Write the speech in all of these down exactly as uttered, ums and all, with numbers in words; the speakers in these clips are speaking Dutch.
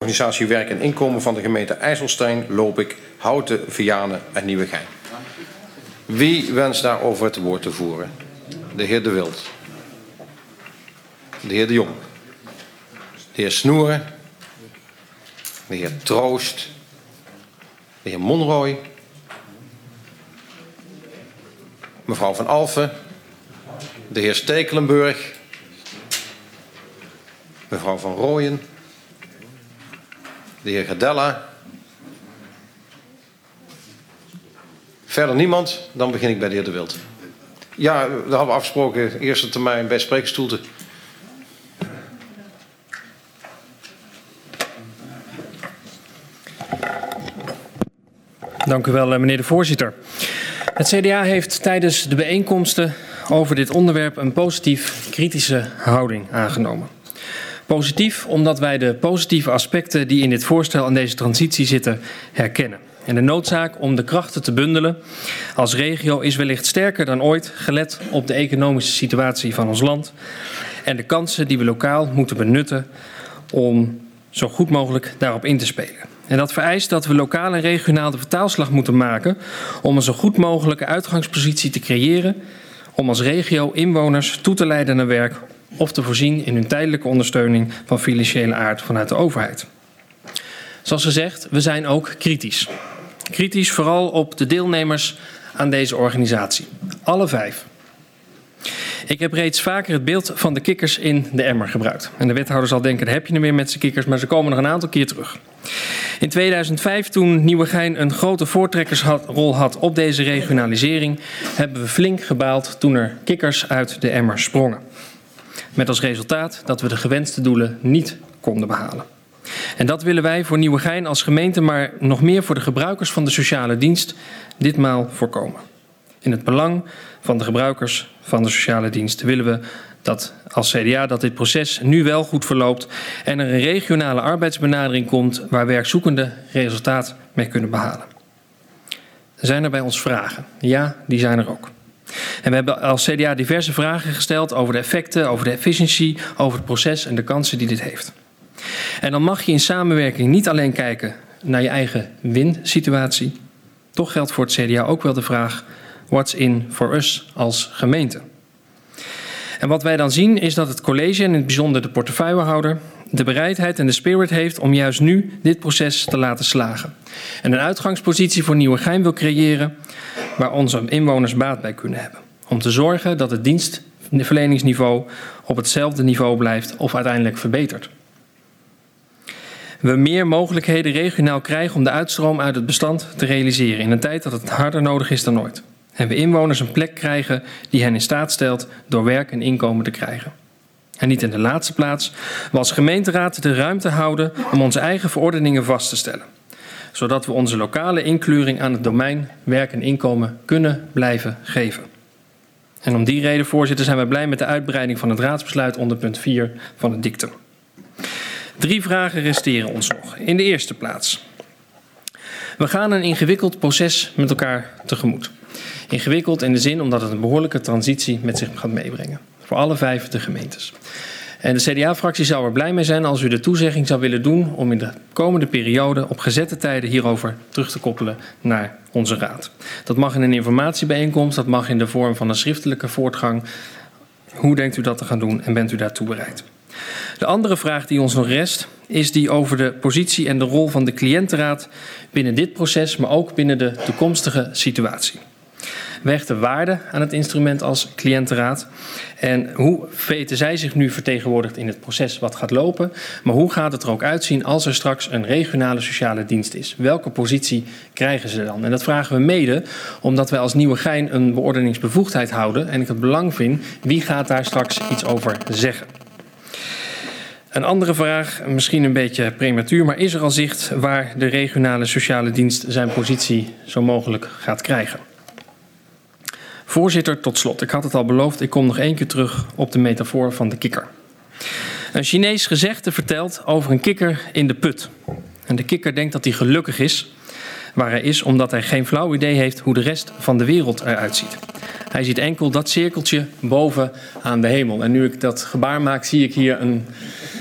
organisatie Werk en Inkomen van de gemeente IJsselstein, Lopik, Houten, Vianen en Nieuwegein. Wie wenst daarover het woord te voeren? De heer De Wild. De heer De Jong. De heer Snoeren. De heer Troost. De heer Monrooy. Mevrouw Van Alphen. De heer Stekelenburg. Mevrouw Van Rooyen. De heer Gedella. Verder niemand? Dan begin ik bij de heer De Wild. Ja, dat hadden we afgesproken. Eerste termijn bij spreekstoelte. Dank u wel, meneer de voorzitter. Het C D A heeft tijdens de bijeenkomsten over dit onderwerp een positief kritische houding aangenomen. Positief omdat wij de positieve aspecten die in dit voorstel aan deze transitie zitten herkennen. En de noodzaak om de krachten te bundelen als regio is wellicht sterker dan ooit, gelet op de economische situatie van ons land en de kansen die we lokaal moeten benutten om zo goed mogelijk daarop in te spelen. En dat vereist dat we lokaal en regionaal de vertaalslag moeten maken om een zo goed mogelijke uitgangspositie te creëren om als regio inwoners toe te leiden naar werk of te voorzien in hun tijdelijke ondersteuning van financiële aard vanuit de overheid. Zoals gezegd, we zijn ook kritisch. Kritisch vooral op de deelnemers aan deze organisatie. Alle vijf. Ik heb reeds vaker het beeld van de kikkers in de emmer gebruikt. En de wethouder zal denken, daar heb je er weer met z'n kikkers, maar ze komen nog een aantal keer terug. In tweeduizend vijf, toen Nieuwegein een grote voortrekkersrol had op deze regionalisering, hebben we flink gebaald toen er kikkers uit de emmer sprongen. Met als resultaat dat we de gewenste doelen niet konden behalen. En dat willen wij voor Nieuwegein als gemeente, maar nog meer voor de gebruikers van de sociale dienst, ditmaal voorkomen. In het belang van de gebruikers van de sociale dienst willen we dat als C D A dat dit proces nu wel goed verloopt en er een regionale arbeidsbenadering komt waar werkzoekenden resultaat mee kunnen behalen. Zijn er bij ons vragen? Ja, die zijn er ook. En we hebben als C D A diverse vragen gesteld over de effecten, over de efficiëntie, over het proces en de kansen die dit heeft. En dan mag je in samenwerking niet alleen kijken naar je eigen win-situatie. Toch geldt voor het C D A ook wel de vraag, what's in for us als gemeente? En wat wij dan zien is dat het college en in het bijzonder de portefeuillehouder de bereidheid en de spirit heeft om juist nu dit proces te laten slagen. En een uitgangspositie voor Nieuwegein wil creëren waar onze inwoners baat bij kunnen hebben. Om te zorgen dat het dienstverleningsniveau op hetzelfde niveau blijft of uiteindelijk verbetert. We meer mogelijkheden regionaal krijgen om de uitstroom uit het bestand te realiseren in een tijd dat het harder nodig is dan ooit. En we inwoners een plek krijgen die hen in staat stelt door werk en inkomen te krijgen. En niet in de laatste plaats, we als gemeenteraad de ruimte houden om onze eigen verordeningen vast te stellen. Zodat we onze lokale inkleuring aan het domein werk en inkomen kunnen blijven geven. En om die reden, voorzitter, zijn we blij met de uitbreiding van het raadsbesluit onder punt vier van het dictum. Drie vragen resteren ons nog. In de eerste plaats. We gaan een ingewikkeld proces met elkaar tegemoet. Ingewikkeld in de zin omdat het een behoorlijke transitie met zich gaat meebrengen. Voor alle vijf de gemeentes. En de C D A-fractie zou er blij mee zijn als u de toezegging zou willen doen om in de komende periode op gezette tijden hierover terug te koppelen naar onze raad. Dat mag in een informatiebijeenkomst, dat mag in de vorm van een schriftelijke voortgang. Hoe denkt u dat te gaan doen en bent u daartoe bereid? De andere vraag die ons nog rest is die over de positie en de rol van de cliëntenraad binnen dit proces, maar ook binnen de toekomstige situatie. We hechten waarde aan het instrument als cliëntenraad. En hoe weten zij zich nu vertegenwoordigd in het proces wat gaat lopen? Maar hoe gaat het er ook uitzien als er straks een regionale sociale dienst is? Welke positie krijgen ze dan? En dat vragen we mede omdat wij als Nieuwegein een beoordelingsbevoegdheid houden. En ik het belang vind, wie gaat daar straks iets over zeggen? Een andere vraag, misschien een beetje prematuur, maar is er al zicht waar de regionale sociale dienst zijn positie zo mogelijk gaat krijgen? Voorzitter, tot slot. Ik had het al beloofd, ik kom nog één keer terug op de metafoor van de kikker. Een Chinees gezegde vertelt over een kikker in de put. En de kikker denkt dat hij gelukkig is, waar hij is omdat hij geen flauw idee heeft hoe de rest van de wereld eruit ziet. Hij ziet enkel dat cirkeltje boven aan de hemel. En nu ik dat gebaar maak, zie ik hier een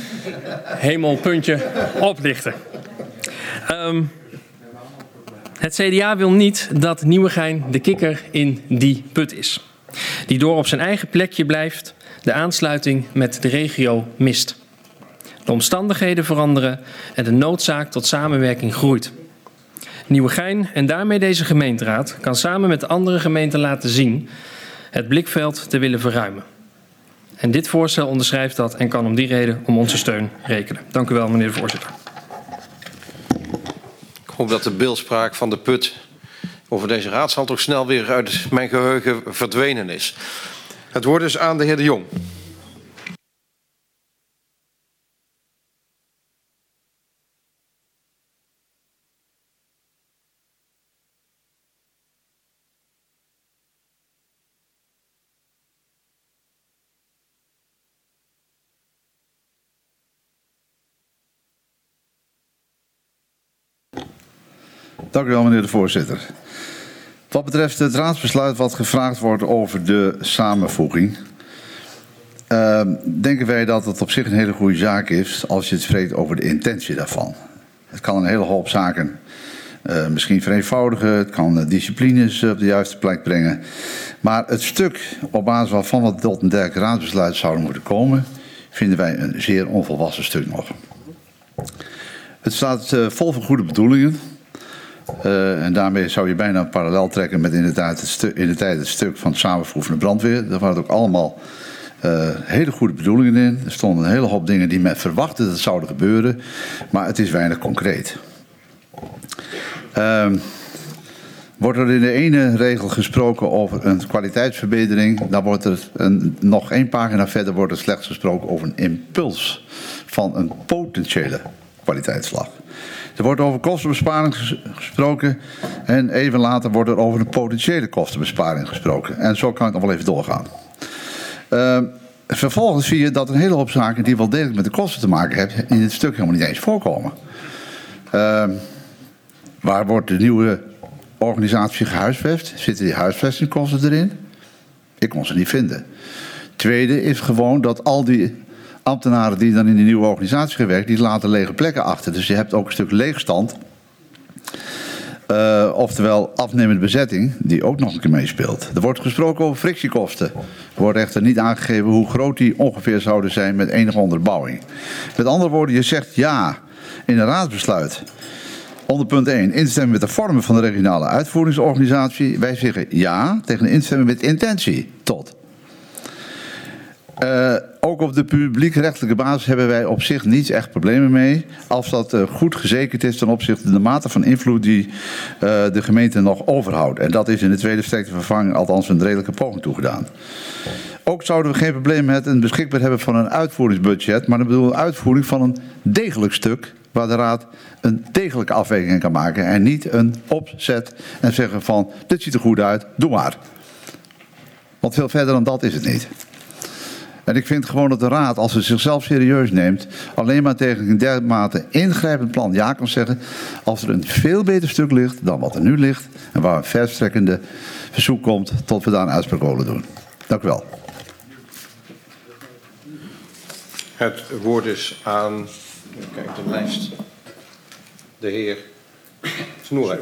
hemelpuntje oplichten. Um, het C D A wil niet dat Nieuwegein de kikker in die put is. Die door op zijn eigen plekje blijft, de aansluiting met de regio mist. De omstandigheden veranderen en de noodzaak tot samenwerking groeit. Nieuwegein en daarmee deze gemeenteraad kan samen met de andere gemeenten laten zien het blikveld te willen verruimen. En dit voorstel onderschrijft dat en kan om die reden om onze steun rekenen. Dank u wel, meneer de voorzitter. Ik hoop dat de beeldspraak van de put over deze raadzaal toch snel weer uit mijn geheugen verdwenen is. Het woord is aan de heer De Jong. Dank u wel, meneer de voorzitter. Wat betreft het raadsbesluit wat gevraagd wordt over de samenvoeging, uh, denken wij dat het op zich een hele goede zaak is als je het spreekt over de intentie daarvan. Het kan een hele hoop zaken uh, misschien vereenvoudigen, het kan uh, disciplines op de juiste plek brengen. Maar het stuk op basis waarvan we tot een dergelijk raadsbesluit zouden moeten komen, vinden wij een zeer onvolwassen stuk nog. Het staat uh, vol van goede bedoelingen. Uh, en daarmee zou je bijna een parallel trekken met in de tijd het, stu in de tijd het stuk van het samenvoegen van de brandweer. Daar waren ook allemaal uh, hele goede bedoelingen in. Er stonden een hele hoop dingen die men verwachtte dat zouden gebeuren. Maar het is weinig concreet. Uh, wordt er in de ene regel gesproken over een kwaliteitsverbetering. Dan wordt er een, nog één pagina verder wordt er slechts gesproken over een impuls van een potentiële kwaliteitsslag. Er wordt over kostenbesparing gesproken en even later wordt er over een potentiële kostenbesparing gesproken. En zo kan ik nog wel even doorgaan. Uh, vervolgens zie je dat een hele hoop zaken die wel degelijk met de kosten te maken hebben in dit stuk helemaal niet eens voorkomen. Uh, waar wordt de nieuwe organisatie gehuisvest? Zitten die huisvestingkosten erin? Ik kon ze niet vinden. Tweede is gewoon dat al die ambtenaren die dan in die nieuwe organisatie gewerkt, die laten lege plekken achter. Dus je hebt ook een stuk leegstand. Uh, oftewel afnemende bezetting, die ook nog een keer meespeelt. Er wordt gesproken over frictiekosten. Er wordt echter niet aangegeven hoe groot die ongeveer zouden zijn met enige onderbouwing. Met andere woorden, je zegt ja in een raadsbesluit. Onder punt één, instemmen met de vormen van de regionale uitvoeringsorganisatie. Wij zeggen ja tegen instemmen met intentie tot. Uh, ook op de publiekrechtelijke basis hebben wij op zich niet echt problemen mee. Als dat uh, goed gezekerd is ten opzichte van de mate van invloed die uh, de gemeente nog overhoudt. En dat is in de tweede versterkte vervanging althans een redelijke poging toegedaan. Ook zouden we geen probleem met het beschikbaar hebben van een uitvoeringsbudget. Maar ik bedoel een uitvoering van een degelijk stuk waar de raad een degelijke afweging kan maken. En niet een opzet en zeggen van dit ziet er goed uit, doe maar. Want veel verder dan dat is het niet. En ik vind gewoon dat de raad, als ze zichzelf serieus neemt, alleen maar tegen een dermate ingrijpend plan ja kan zeggen, als er een veel beter stuk ligt dan wat er nu ligt en waar een verstrekkende verzoek komt tot we daar een uitspraak over doen. Dank u wel. Het woord is aan, kijk de lijst, de heer Snoerij.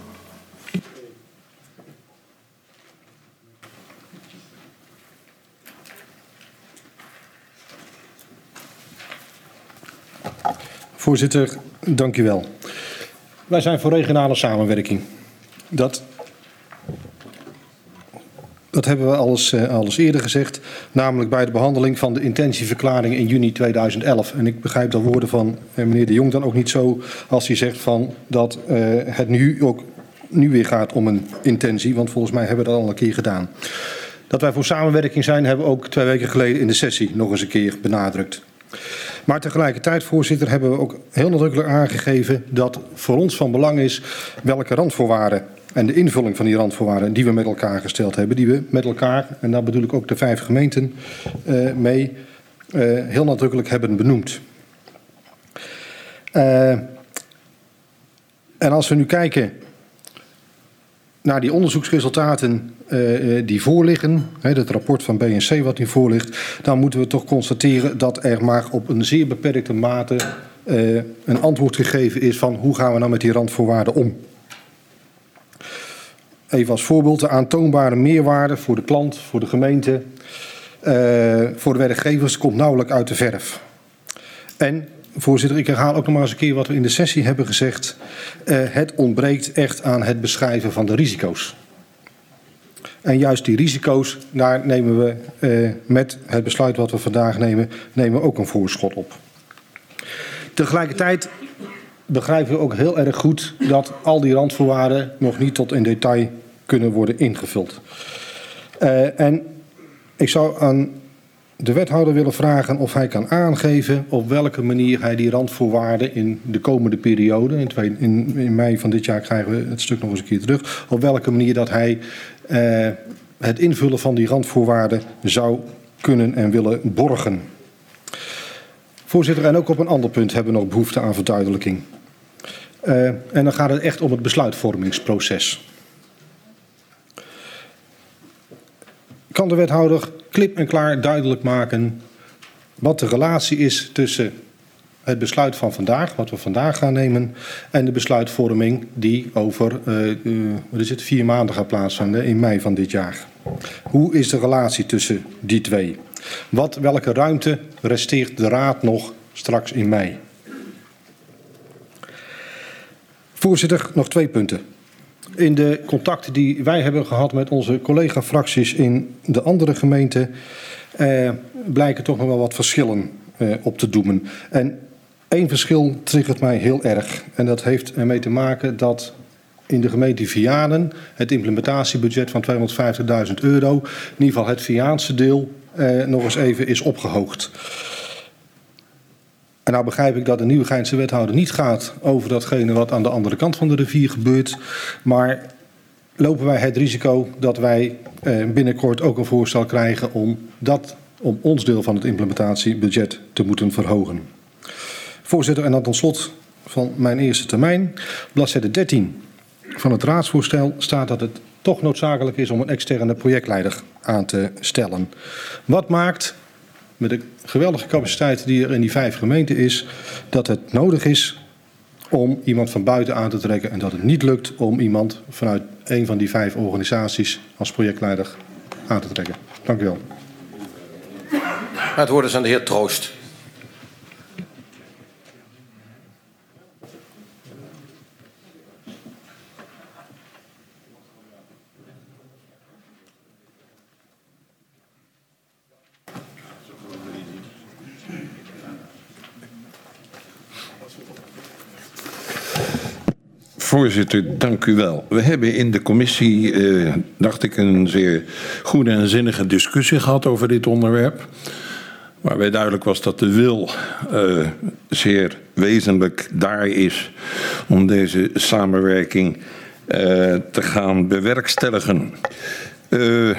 Voorzitter, dank u wel. Wij zijn voor regionale samenwerking. Dat, dat hebben we alles, uh, alles eerder gezegd, namelijk bij de behandeling van de intentieverklaring in juni tweeduizend elf. En ik begrijp de woorden van uh, meneer De Jong dan ook niet zo als hij zegt van dat uh, het nu ook nu weer gaat om een intentie, want volgens mij hebben we dat al een keer gedaan. Dat wij voor samenwerking zijn, hebben we ook twee weken geleden in de sessie nog eens een keer benadrukt. Maar tegelijkertijd, voorzitter, hebben we ook heel nadrukkelijk aangegeven dat voor ons van belang is welke randvoorwaarden en de invulling van die randvoorwaarden die we met elkaar gesteld hebben, die we met elkaar, en daar bedoel ik ook de vijf gemeenten uh, mee, uh, heel nadrukkelijk hebben benoemd. Uh, en als we nu kijken naar die onderzoeksresultaten uh, die voorliggen, hè, het rapport van B N C wat nu voorligt, dan moeten we toch constateren dat er maar op een zeer beperkte mate uh, een antwoord gegeven is van hoe gaan we nou met die randvoorwaarden om. Even als voorbeeld, de aantoonbare meerwaarde voor de klant, voor de gemeente, uh, voor de werkgevers komt nauwelijks uit de verf. En voorzitter, ik herhaal ook nog maar eens een keer wat we in de sessie hebben gezegd. Uh, het ontbreekt echt aan het beschrijven van de risico's. En juist die risico's, daar nemen we uh, met het besluit wat we vandaag nemen, nemen we ook een voorschot op. Tegelijkertijd begrijpen we ook heel erg goed dat al die randvoorwaarden nog niet tot in detail kunnen worden ingevuld. Uh, en ik zou aan de wethouder willen vragen of hij kan aangeven op welke manier hij die randvoorwaarden in de komende periode, in, twee, in, in mei van dit jaar krijgen we het stuk nog eens een keer terug, op welke manier dat hij uh, het invullen van die randvoorwaarden zou kunnen en willen borgen. Voorzitter, en ook op een ander punt hebben we nog behoefte aan verduidelijking. Uh, en dan gaat het echt om het besluitvormingsproces. Kan de wethouder klip en klaar duidelijk maken wat de relatie is tussen het besluit van vandaag, wat we vandaag gaan nemen, en de besluitvorming die over uh, uh, wat is het, vier maanden gaat plaatsvinden in mei van dit jaar. Hoe is de relatie tussen die twee? Wat, welke ruimte resteert de Raad nog straks in mei? Voorzitter, nog twee punten. In de contacten die wij hebben gehad met onze collega-fracties in de andere gemeenten eh, blijken toch nog wel wat verschillen eh, op te doemen. En één verschil triggert mij heel erg. En dat heeft ermee te maken dat in de gemeente Vianen het implementatiebudget van tweehonderdvijftigduizend euro, in ieder geval het Viaanse deel, eh, nog eens even is opgehoogd. En nou begrijp ik dat de Nieuwegeinse wethouder niet gaat over datgene wat aan de andere kant van de rivier gebeurt. Maar lopen wij het risico dat wij eh, binnenkort ook een voorstel krijgen om, dat, om ons deel van het implementatiebudget te moeten verhogen. Voorzitter, en dan tot slot van mijn eerste termijn. Bladzijde dertien van het raadsvoorstel staat dat het toch noodzakelijk is om een externe projectleider aan te stellen. Wat maakt, met de geweldige capaciteit die er in die vijf gemeenten is, dat het nodig is om iemand van buiten aan te trekken en dat het niet lukt om iemand vanuit een van die vijf organisaties als projectleider aan te trekken. Dank u wel. Het woord is aan de heer Troost. Voorzitter, dank u wel. We hebben in de commissie, eh, dacht ik, een zeer goede en zinnige discussie gehad over dit onderwerp. Waarbij duidelijk was dat de wil uh, zeer wezenlijk daar is om deze samenwerking uh, te gaan bewerkstelligen. Uh,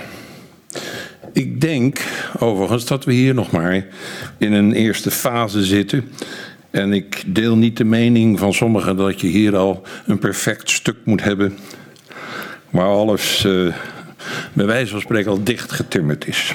ik denk overigens dat we hier nog maar in een eerste fase zitten. En ik deel niet de mening van sommigen dat je hier al een perfect stuk moet hebben, waar alles uh, bij wijze van spreken al dichtgetimmerd is.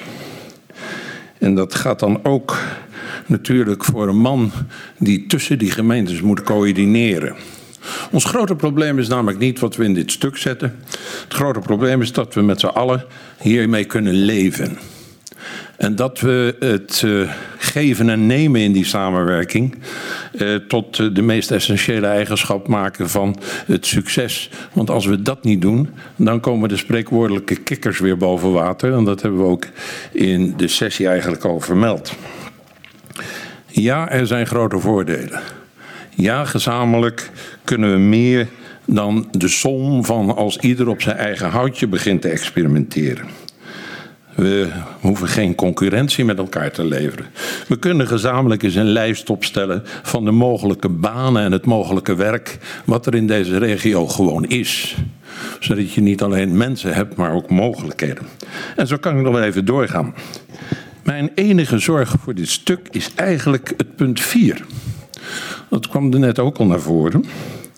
En dat gaat dan ook natuurlijk voor een man die tussen die gemeentes moet coördineren. Ons grote probleem is namelijk niet wat we in dit stuk zetten. Het grote probleem is dat we met z'n allen hiermee kunnen leven. En dat we het uh, geven en nemen in die samenwerking uh, tot uh, de meest essentiële eigenschap maken van het succes. Want als we dat niet doen, dan komen de spreekwoordelijke kikkers weer boven water. En dat hebben we ook in de sessie eigenlijk al vermeld. Ja, er zijn grote voordelen. Ja, gezamenlijk kunnen we meer dan de som van als ieder op zijn eigen houtje begint te experimenteren. We hoeven geen concurrentie met elkaar te leveren. We kunnen gezamenlijk eens een lijst opstellen van de mogelijke banen en het mogelijke werk wat er in deze regio gewoon is. Zodat je niet alleen mensen hebt, maar ook mogelijkheden. En zo kan ik nog wel even doorgaan. Mijn enige zorg voor dit stuk is eigenlijk het punt vier. Dat kwam er net ook al naar voren.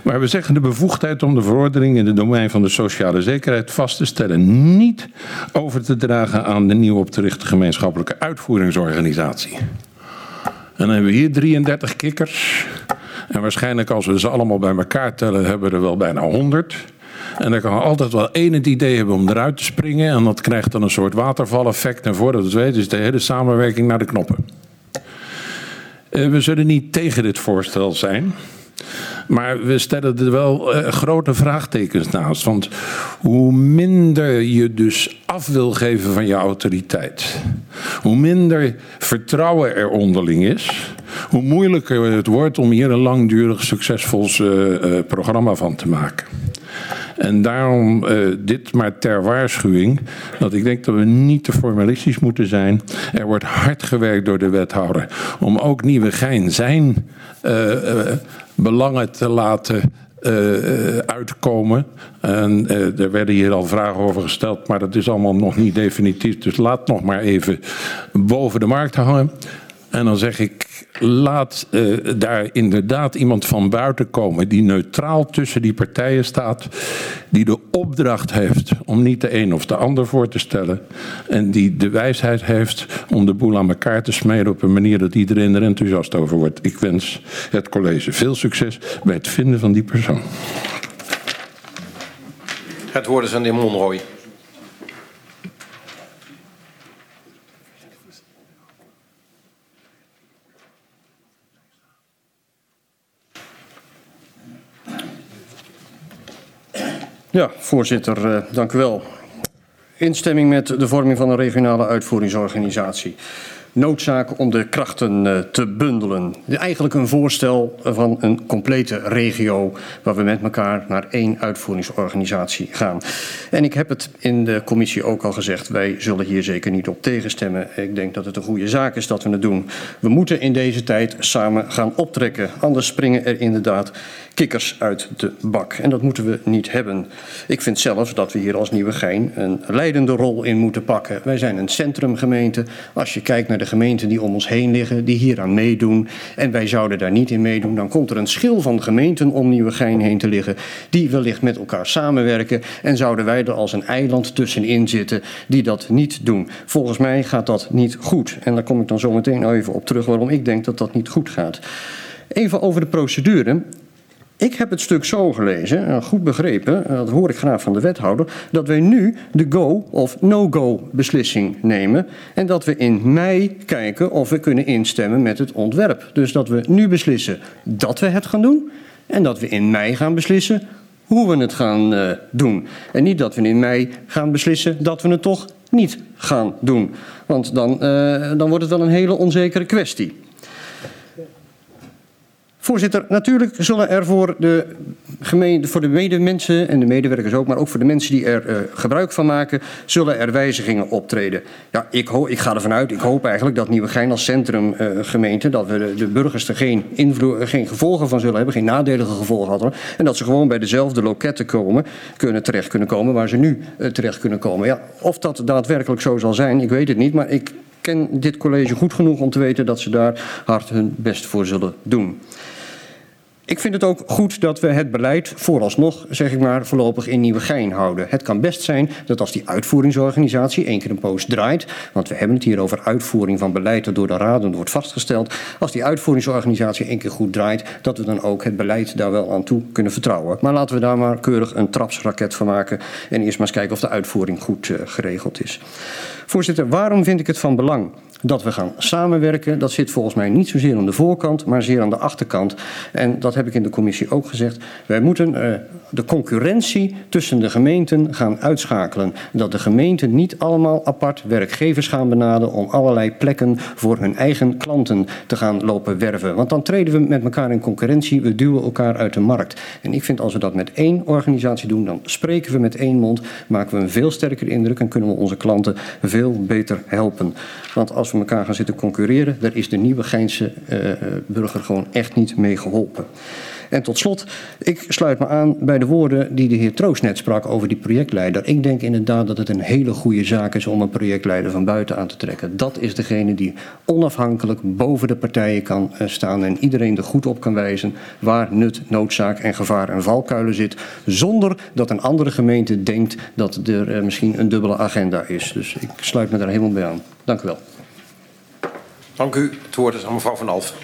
Maar we zeggen de bevoegdheid om de verordening in het domein van de sociale zekerheid vast te stellen niet over te dragen aan de nieuw op te richten gemeenschappelijke uitvoeringsorganisatie. En dan hebben we hier drieëndertig kikkers. En waarschijnlijk als we ze allemaal bij elkaar tellen hebben we er wel bijna honderd. En dan kan altijd wel één het idee hebben om eruit te springen. En dat krijgt dan een soort watervaleffect. En voordat we het weten is de hele samenwerking naar de knoppen. Uh, we zullen niet tegen dit voorstel zijn. Maar we stellen er wel uh, grote vraagtekens naast. Want hoe minder je dus af wil geven van je autoriteit, hoe minder vertrouwen er onderling is, hoe moeilijker het wordt om hier een langdurig succesvol uh, uh, programma van te maken. En daarom uh, dit maar ter waarschuwing, dat ik denk dat we niet te formalistisch moeten zijn. Er wordt hard gewerkt door de wethouder om ook Nieuwegein zijn uh, uh, belangen te laten uh, uitkomen. En uh, er werden hier al vragen over gesteld, maar dat is allemaal nog niet definitief. Dus laat nog maar even boven de markt hangen. En dan zeg ik, laat uh, daar inderdaad iemand van buiten komen die neutraal tussen die partijen staat, die de opdracht heeft om niet de een of de ander voor te stellen en die de wijsheid heeft om de boel aan elkaar te smeden op een manier dat iedereen er enthousiast over wordt. Ik wens het college veel succes bij het vinden van die persoon. Het woord is aan de heer Monroy. Ja, voorzitter, uh, dank u wel. Instemming met de vorming van een regionale uitvoeringsorganisatie. Noodzaak om de krachten uh, te bundelen. Eigenlijk een voorstel van een complete regio waar we met elkaar naar één uitvoeringsorganisatie gaan. En ik heb het in de commissie ook al gezegd, wij zullen hier zeker niet op tegenstemmen. Ik denk dat het een goede zaak is dat we het doen. We moeten in deze tijd samen gaan optrekken. Anders springen er inderdaad kikkers uit de bak. En dat moeten we niet hebben. Ik vind zelfs dat we hier als Nieuwegein een leidende rol in moeten pakken. Wij zijn een centrumgemeente. Als je kijkt naar de gemeenten die om ons heen liggen, die hier aan meedoen, en wij zouden daar niet in meedoen, dan komt er een schil van gemeenten om Nieuwegein heen te liggen, die wellicht met elkaar samenwerken, en zouden wij er als een eiland tussenin zitten die dat niet doen. Volgens mij gaat dat niet goed. En daar kom ik dan zo meteen even op terug waarom ik denk dat dat niet goed gaat. Even over de procedure. Ik heb het stuk zo gelezen, goed begrepen, dat hoor ik graag van de wethouder, dat wij nu de go- of no-go beslissing nemen en dat we in mei kijken of we kunnen instemmen met het ontwerp. Dus dat we nu beslissen dat we het gaan doen en dat we in mei gaan beslissen hoe we het gaan uh, doen. En niet dat we in mei gaan beslissen dat we het toch niet gaan doen. Want dan, uh, dan wordt het wel een hele onzekere kwestie. Voorzitter, natuurlijk zullen er voor de, gemeente, voor de medemensen en de medewerkers ook, maar ook voor de mensen die er uh, gebruik van maken, zullen er wijzigingen optreden. Ja, ik, ho ik ga ervan uit, ik hoop eigenlijk dat Nieuwegein als centrumgemeente, uh, dat we de, de burgers er geen, invloed, geen gevolgen van zullen hebben, geen nadelige gevolgen hadden, en dat ze gewoon bij dezelfde loketten komen, kunnen, terecht kunnen komen waar ze nu uh, terecht kunnen komen. Ja, of dat daadwerkelijk zo zal zijn, ik weet het niet, maar ik ken dit college goed genoeg om te weten dat ze daar hard hun best voor zullen doen. Ik vind het ook goed dat we het beleid vooralsnog, zeg ik maar, voorlopig in Nieuwegein houden. Het kan best zijn dat als die uitvoeringsorganisatie één keer een poos draait, want we hebben het hier over uitvoering van beleid dat door de raden wordt vastgesteld, als die uitvoeringsorganisatie één keer goed draait, dat we dan ook het beleid daar wel aan toe kunnen vertrouwen. Maar laten we daar maar keurig een trapsraket van maken en eerst maar eens kijken of de uitvoering goed uh, geregeld is. Voorzitter, waarom vind ik het van belang dat we gaan samenwerken? Dat zit volgens mij niet zozeer aan de voorkant, maar zeer aan de achterkant. En dat heb ik in de commissie ook gezegd. Wij moeten uh, de concurrentie tussen de gemeenten gaan uitschakelen. Dat de gemeenten niet allemaal apart werkgevers gaan benaderen om allerlei plekken voor hun eigen klanten te gaan lopen werven. Want dan treden we met elkaar in concurrentie, we duwen elkaar uit de markt. En ik vind als we dat met één organisatie doen, dan spreken we met één mond, maken we een veel sterker indruk en kunnen we onze klanten veel beter helpen. Want als we elkaar gaan zitten concurreren, daar is de Nieuwegeinse uh, burger gewoon echt niet mee geholpen. En tot slot, ik sluit me aan bij de woorden die de heer Troost net sprak over die projectleider. Ik denk inderdaad dat het een hele goede zaak is om een projectleider van buiten aan te trekken. Dat is degene die onafhankelijk boven de partijen kan staan en iedereen er goed op kan wijzen waar nut, noodzaak en gevaar en valkuilen zit, zonder dat een andere gemeente denkt dat er uh, misschien een dubbele agenda is. Dus ik sluit me daar helemaal bij aan. Dank u wel. Dank u. Het woord is aan mevrouw Van Alphen.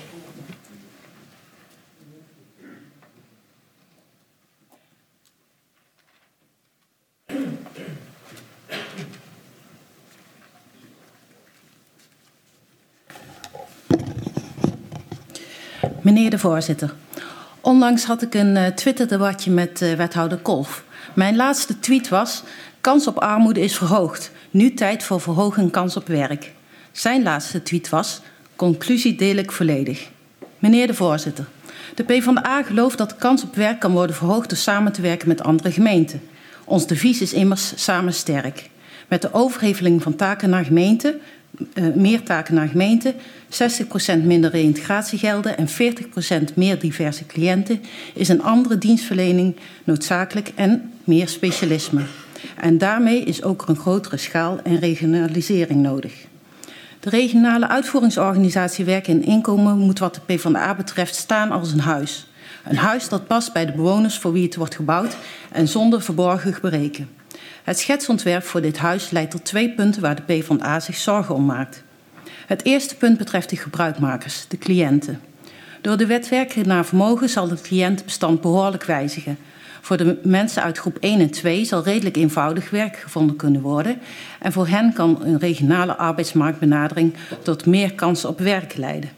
Meneer de voorzitter, onlangs had ik een uh, Twitter-debatje met uh, wethouder Kolf. Mijn laatste tweet was: kans op armoede is verhoogd. Nu tijd voor verhoging kans op werk. Zijn laatste tweet was: conclusie deel ik volledig. Meneer de voorzitter, de PvdA gelooft dat de kans op werk kan worden verhoogd door samen te werken met andere gemeenten. Ons devies is immers samen sterk. Met de overheveling van taken naar gemeenten, uh, meer taken naar gemeenten, zestig procent minder reïntegratiegelden en veertig procent meer diverse cliënten is een andere dienstverlening noodzakelijk en meer specialisme. En daarmee is ook een grotere schaal en regionalisering nodig. De regionale uitvoeringsorganisatie Werk en Inkomen moet wat de PvdA betreft staan als een huis. Een huis dat past bij de bewoners voor wie het wordt gebouwd en zonder verborgen gebreken. Het schetsontwerp voor dit huis leidt tot twee punten waar de PvdA zich zorgen om maakt. Het eerste punt betreft de gebruikmakers, de cliënten. Door de wet werken naar vermogen zal het cliëntenbestand behoorlijk wijzigen. Voor de mensen uit groep één en twee zal redelijk eenvoudig werk gevonden kunnen worden. En voor hen kan een regionale arbeidsmarktbenadering tot meer kansen op werk leiden.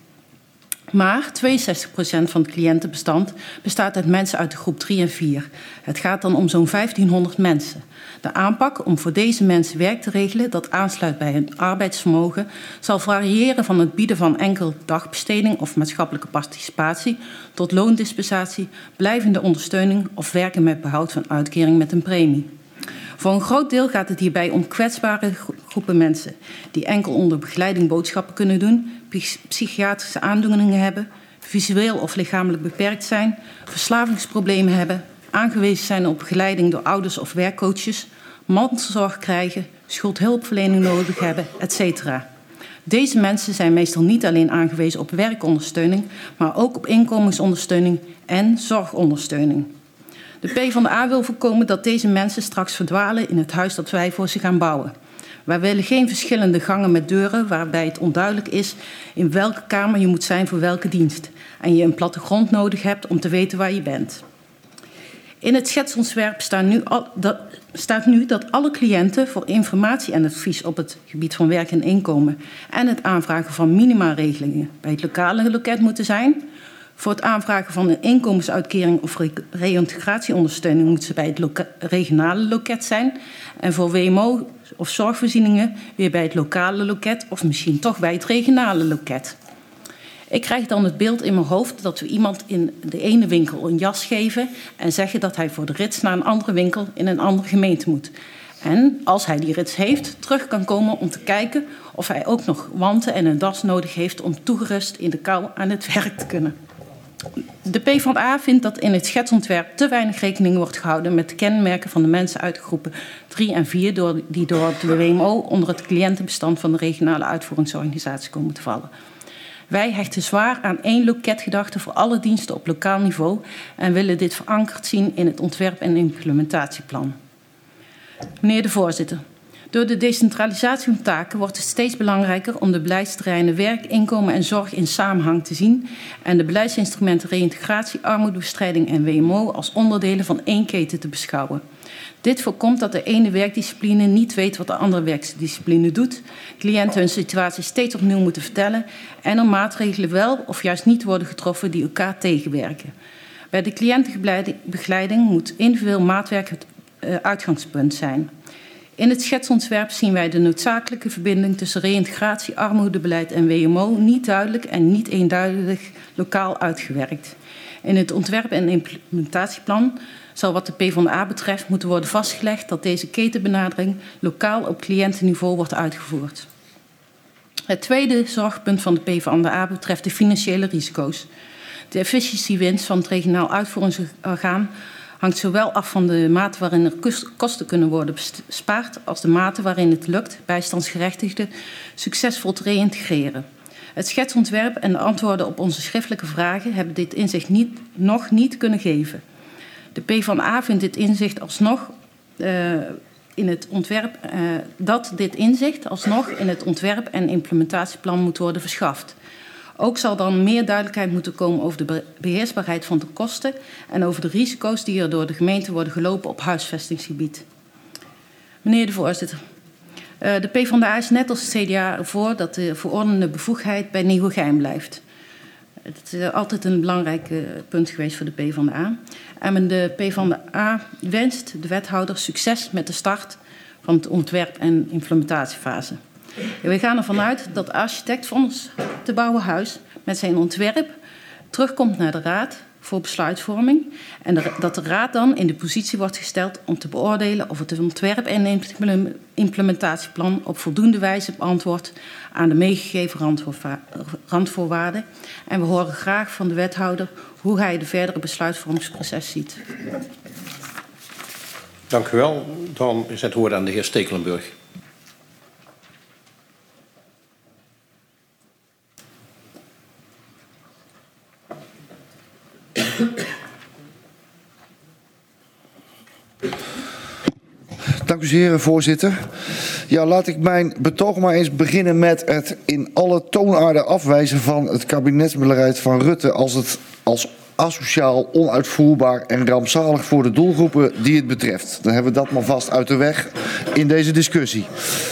Maar tweeënzestig procent van het cliëntenbestand bestaat uit mensen uit de groep drie en vier. Het gaat dan om zo'n vijftienhonderd mensen. De aanpak om voor deze mensen werk te regelen dat aansluit bij hun arbeidsvermogen zal variëren van het bieden van enkel dagbesteding of maatschappelijke participatie tot loondispensatie, blijvende ondersteuning of werken met behoud van uitkering met een premie. Voor een groot deel gaat het hierbij om kwetsbare groepen mensen die enkel onder begeleiding boodschappen kunnen doen, psychiatrische aandoeningen hebben, visueel of lichamelijk beperkt zijn, verslavingsproblemen hebben, aangewezen zijn op begeleiding door ouders of werkcoaches, mantelzorg krijgen, schuldhulpverlening nodig hebben, et cetera. Deze mensen zijn meestal niet alleen aangewezen op werkondersteuning, maar ook op inkomensondersteuning en zorgondersteuning. De PvdA wil voorkomen dat deze mensen straks verdwalen in het huis dat wij voor ze gaan bouwen. Wij willen geen verschillende gangen met deuren waarbij het onduidelijk is in welke kamer je moet zijn voor welke dienst en je een plattegrond nodig hebt om te weten waar je bent. In het schetsontwerp staat nu, al, dat, staat nu dat alle cliënten voor informatie en advies op het gebied van werk en inkomen en het aanvragen van minimaregelingen bij het lokale loket moeten zijn. Voor het aanvragen van een inkomensuitkering of reïntegratieondersteuning moeten ze bij het loka- regionale loket zijn. En voor W M O of zorgvoorzieningen weer bij het lokale loket of misschien toch bij het regionale loket. Ik krijg dan het beeld in mijn hoofd dat we iemand in de ene winkel een jas geven en zeggen dat hij voor de rits naar een andere winkel in een andere gemeente moet. En als hij die rits heeft, terug kan komen om te kijken of hij ook nog wanten en een das nodig heeft om toegerust in de kou aan het werk te kunnen. De PvdA vindt dat in het schetsontwerp te weinig rekening wordt gehouden met de kenmerken van de mensen uit de groepen drie en vier door, die door de W M O onder het cliëntenbestand van de regionale uitvoeringsorganisatie komen te vallen. Wij hechten zwaar aan één loketgedachte voor alle diensten op lokaal niveau en willen dit verankerd zien in het ontwerp- en implementatieplan. Meneer de voorzitter, door de decentralisatie van taken wordt het steeds belangrijker om de beleidsterreinen werk, inkomen en zorg in samenhang te zien en de beleidsinstrumenten reïntegratie, armoedebestrijding en W M O als onderdelen van één keten te beschouwen. Dit voorkomt dat de ene werkdiscipline niet weet wat de andere werkdiscipline doet, cliënten hun situatie steeds opnieuw moeten vertellen en er maatregelen wel of juist niet worden getroffen die elkaar tegenwerken. Bij de cliëntenbegeleiding moet individueel maatwerk het uh, uitgangspunt zijn. In het schetsontwerp zien wij de noodzakelijke verbinding tussen reïntegratie, armoedebeleid en W M O niet duidelijk en niet eenduidig lokaal uitgewerkt. In het ontwerp- en implementatieplan zal wat de PvdA betreft moeten worden vastgelegd dat deze ketenbenadering lokaal op cliëntenniveau wordt uitgevoerd. Het tweede zorgpunt van de PvdA betreft de financiële risico's. De efficiëntiewinst van het regionaal uitvoeringsorgaan hangt zowel af van de mate waarin er kosten kunnen worden bespaard als de mate waarin het lukt bijstandsgerechtigden succesvol te reïntegreren. Het schetsontwerp en de antwoorden op onze schriftelijke vragen hebben dit inzicht niet, nog niet kunnen geven. De PvdA vindt dit inzicht alsnog uh, in het ontwerp, uh, dat dit inzicht alsnog in het ontwerp- en implementatieplan moet worden verschaft. Ook zal dan meer duidelijkheid moeten komen over de beheersbaarheid van de kosten en over de risico's die er door de gemeente worden gelopen op huisvestingsgebied. Meneer de voorzitter, uh, de PvdA is net als het C D A ervoor dat de verordenende bevoegdheid bij Nieuwegein blijft. Het is altijd een belangrijk uh, punt geweest voor de PvdA. En de PvdA wenst de wethouder succes met de start van het ontwerp- en implementatiefase. We gaan ervan uit dat de architect van ons te bouwen huis met zijn ontwerp terugkomt naar de raad voor besluitvorming en de, dat de raad dan in de positie wordt gesteld om te beoordelen of het ontwerp- en implementatieplan op voldoende wijze beantwoordt aan de meegegeven randvoorwaarden. En we horen graag van de wethouder hoe hij de verdere besluitvormingsproces ziet. Dank u wel. Dan is het woord aan de heer Stekelenburg. Dank u zeer, voorzitter. Ja, laat ik mijn betoog maar eens beginnen met het in alle toonaarden afwijzen van het kabinetsbeleid van Rutte als het als asociaal, onuitvoerbaar en rampzalig voor de doelgroepen die het betreft. Dan hebben we dat maar vast uit de weg in deze discussie.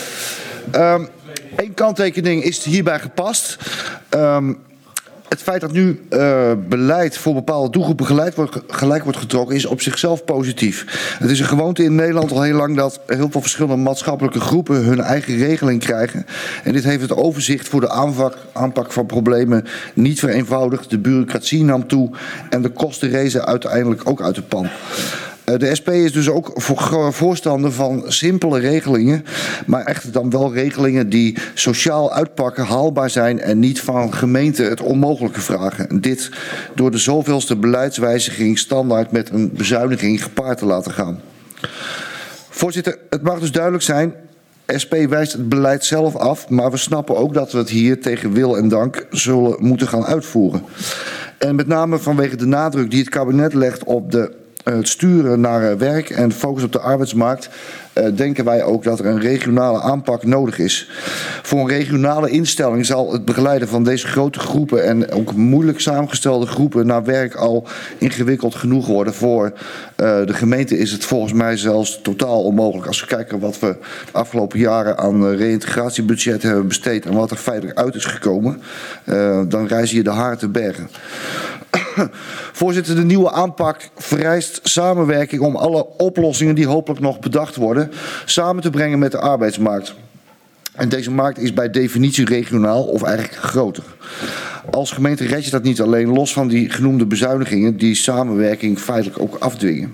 Um, Eén kanttekening is hierbij gepast. Um, Het feit dat nu uh, beleid voor bepaalde doelgroepen gelijk wordt, gelijk wordt getrokken is op zichzelf positief. Het is een gewoonte in Nederland al heel lang dat heel veel verschillende maatschappelijke groepen hun eigen regeling krijgen. En dit heeft het overzicht voor de aanpak, aanpak van problemen niet vereenvoudigd. De bureaucratie nam toe en de kosten rezen uiteindelijk ook uit de pan. De S P is dus ook voor, voorstander van simpele regelingen, maar echt dan wel regelingen die sociaal uitpakken, haalbaar zijn en niet van gemeenten het onmogelijke vragen. En dit door de zoveelste beleidswijziging standaard met een bezuiniging gepaard te laten gaan. Voorzitter, het mag dus duidelijk zijn, S P wijst het beleid zelf af, maar we snappen ook dat we het hier tegen wil en dank zullen moeten gaan uitvoeren. En met name vanwege de nadruk die het kabinet legt op de het sturen naar werk en focus op de arbeidsmarkt, uh, denken wij ook dat er een regionale aanpak nodig is. Voor een regionale instelling zal het begeleiden van deze grote groepen en ook moeilijk samengestelde groepen naar werk al ingewikkeld genoeg worden. Voor uh, de gemeente is het volgens mij zelfs totaal onmogelijk. Als we kijken wat we de afgelopen jaren aan reïntegratiebudget hebben besteed en wat er feitelijk uit is gekomen, uh, dan reizen je de haren te bergen. Voorzitter, de nieuwe aanpak vereist samenwerking om alle oplossingen die hopelijk nog bedacht worden samen te brengen met de arbeidsmarkt. En deze markt is bij definitie regionaal of eigenlijk groter. Als gemeente red je dat niet alleen, los van die genoemde bezuinigingen die samenwerking feitelijk ook afdwingen.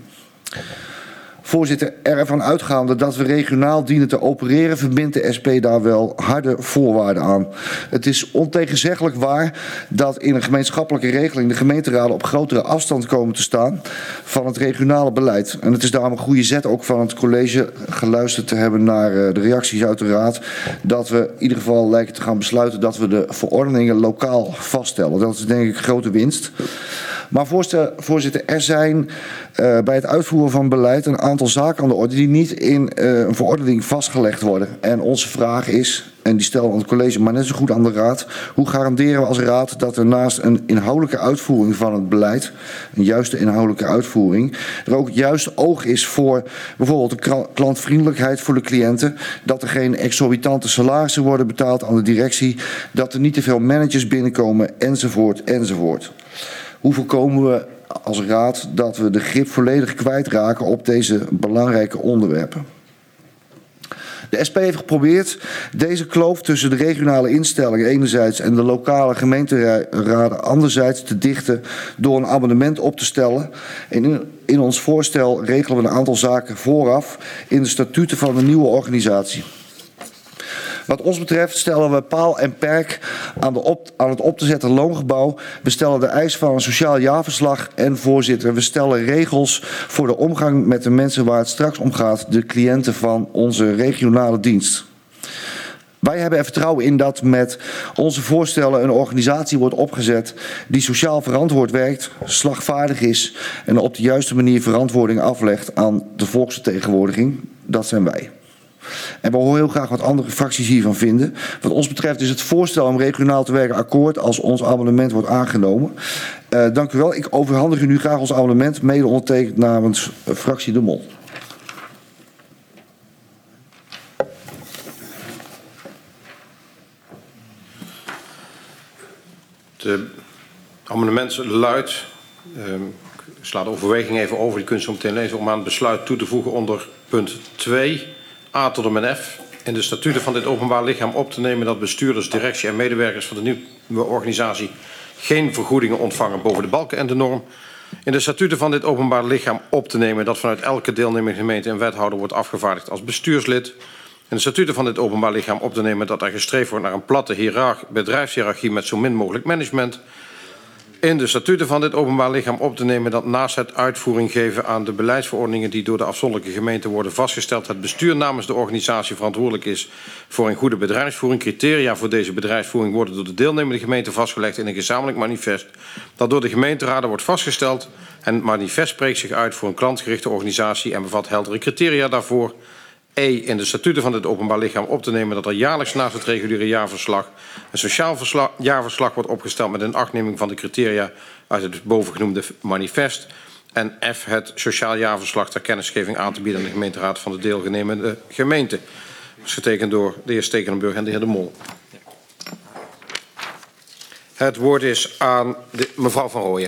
Voorzitter, ervan uitgaande dat we regionaal dienen te opereren, verbindt de S P daar wel harde voorwaarden aan. Het is ontegenzeggelijk waar dat in een gemeenschappelijke regeling de gemeenteraden op grotere afstand komen te staan van het regionale beleid. En het is daarom een goede zet ook van het college, geluisterd te hebben naar de reacties uit de raad, dat we in ieder geval lijken te gaan besluiten dat we de verordeningen lokaal vaststellen. Dat is denk ik een grote winst. Maar voorzitter, er zijn uh, bij het uitvoeren van beleid een aantal zaken aan de orde die niet in uh, een verordening vastgelegd worden. En onze vraag is, en die stellen we aan het college, maar net zo goed aan de raad, hoe garanderen we als raad dat er naast een inhoudelijke uitvoering van het beleid, een juiste inhoudelijke uitvoering, er ook juist oog is voor bijvoorbeeld de klantvriendelijkheid voor de cliënten, dat er geen exorbitante salarissen worden betaald aan de directie, dat er niet te veel managers binnenkomen, enzovoort, enzovoort. Hoe voorkomen we als raad dat we de grip volledig kwijtraken op deze belangrijke onderwerpen? De S P heeft geprobeerd deze kloof tussen de regionale instellingen enerzijds en de lokale gemeenteraden anderzijds te dichten door een amendement op te stellen. En in, in ons voorstel regelen we een aantal zaken vooraf in de statuten van de nieuwe organisatie. Wat ons betreft stellen we paal en perk aan, de op, aan het op te zetten loongebouw. We stellen de eis van een sociaal jaarverslag. En voorzitter, we stellen regels voor de omgang met de mensen waar het straks om gaat. De cliënten van onze regionale dienst. Wij hebben er vertrouwen in dat met onze voorstellen een organisatie wordt opgezet die sociaal verantwoord werkt, slagvaardig is en op de juiste manier verantwoording aflegt aan de volksvertegenwoordiging. Dat zijn wij. En we horen heel graag wat andere fracties hiervan vinden. Wat ons betreft is het voorstel om regionaal te werken akkoord als ons amendement wordt aangenomen. Uh, dank u wel. Ik overhandig u nu graag ons amendement, mede ondertekend namens uh, fractie De Mol. Het amendement luidt, uh, ik sla de overweging even over, die kunt u zo meteen lezen, om aan het besluit toe te voegen onder punt twee, A tot en met F, in de statuten van dit openbaar lichaam op te nemen dat bestuurders, directie en medewerkers van de nieuwe organisatie geen vergoedingen ontvangen boven de balken en de norm. In de statuten van dit openbaar lichaam op te nemen dat vanuit elke deelnemende gemeente een wethouder wordt afgevaardigd als bestuurslid. In de statuten van dit openbaar lichaam op te nemen dat er gestreefd wordt naar een platte bedrijfshiërarchie met zo min mogelijk management. In de statuten van dit openbaar lichaam op te nemen dat naast het uitvoering geven aan de beleidsverordeningen die door de afzonderlijke gemeenten worden vastgesteld, het bestuur namens de organisatie verantwoordelijk is voor een goede bedrijfsvoering. Criteria voor deze bedrijfsvoering worden door de deelnemende gemeente vastgelegd in een gezamenlijk manifest dat door de gemeenteraden wordt vastgesteld. En het manifest spreekt zich uit voor een klantgerichte organisatie en bevat heldere criteria daarvoor. E. In de statuten van dit openbaar lichaam op te nemen dat er jaarlijks naast het reguliere jaarverslag een sociaal verslag, jaarverslag wordt opgesteld met een achtneming van de criteria uit het bovengenoemde manifest. En F. Het sociaal jaarverslag ter kennisgeving aan te bieden aan de gemeenteraad van de deelnemende gemeente. Dat is getekend door de heer Stekelenburg en de heer De Mol. Het woord is aan de, mevrouw Van Rooyen.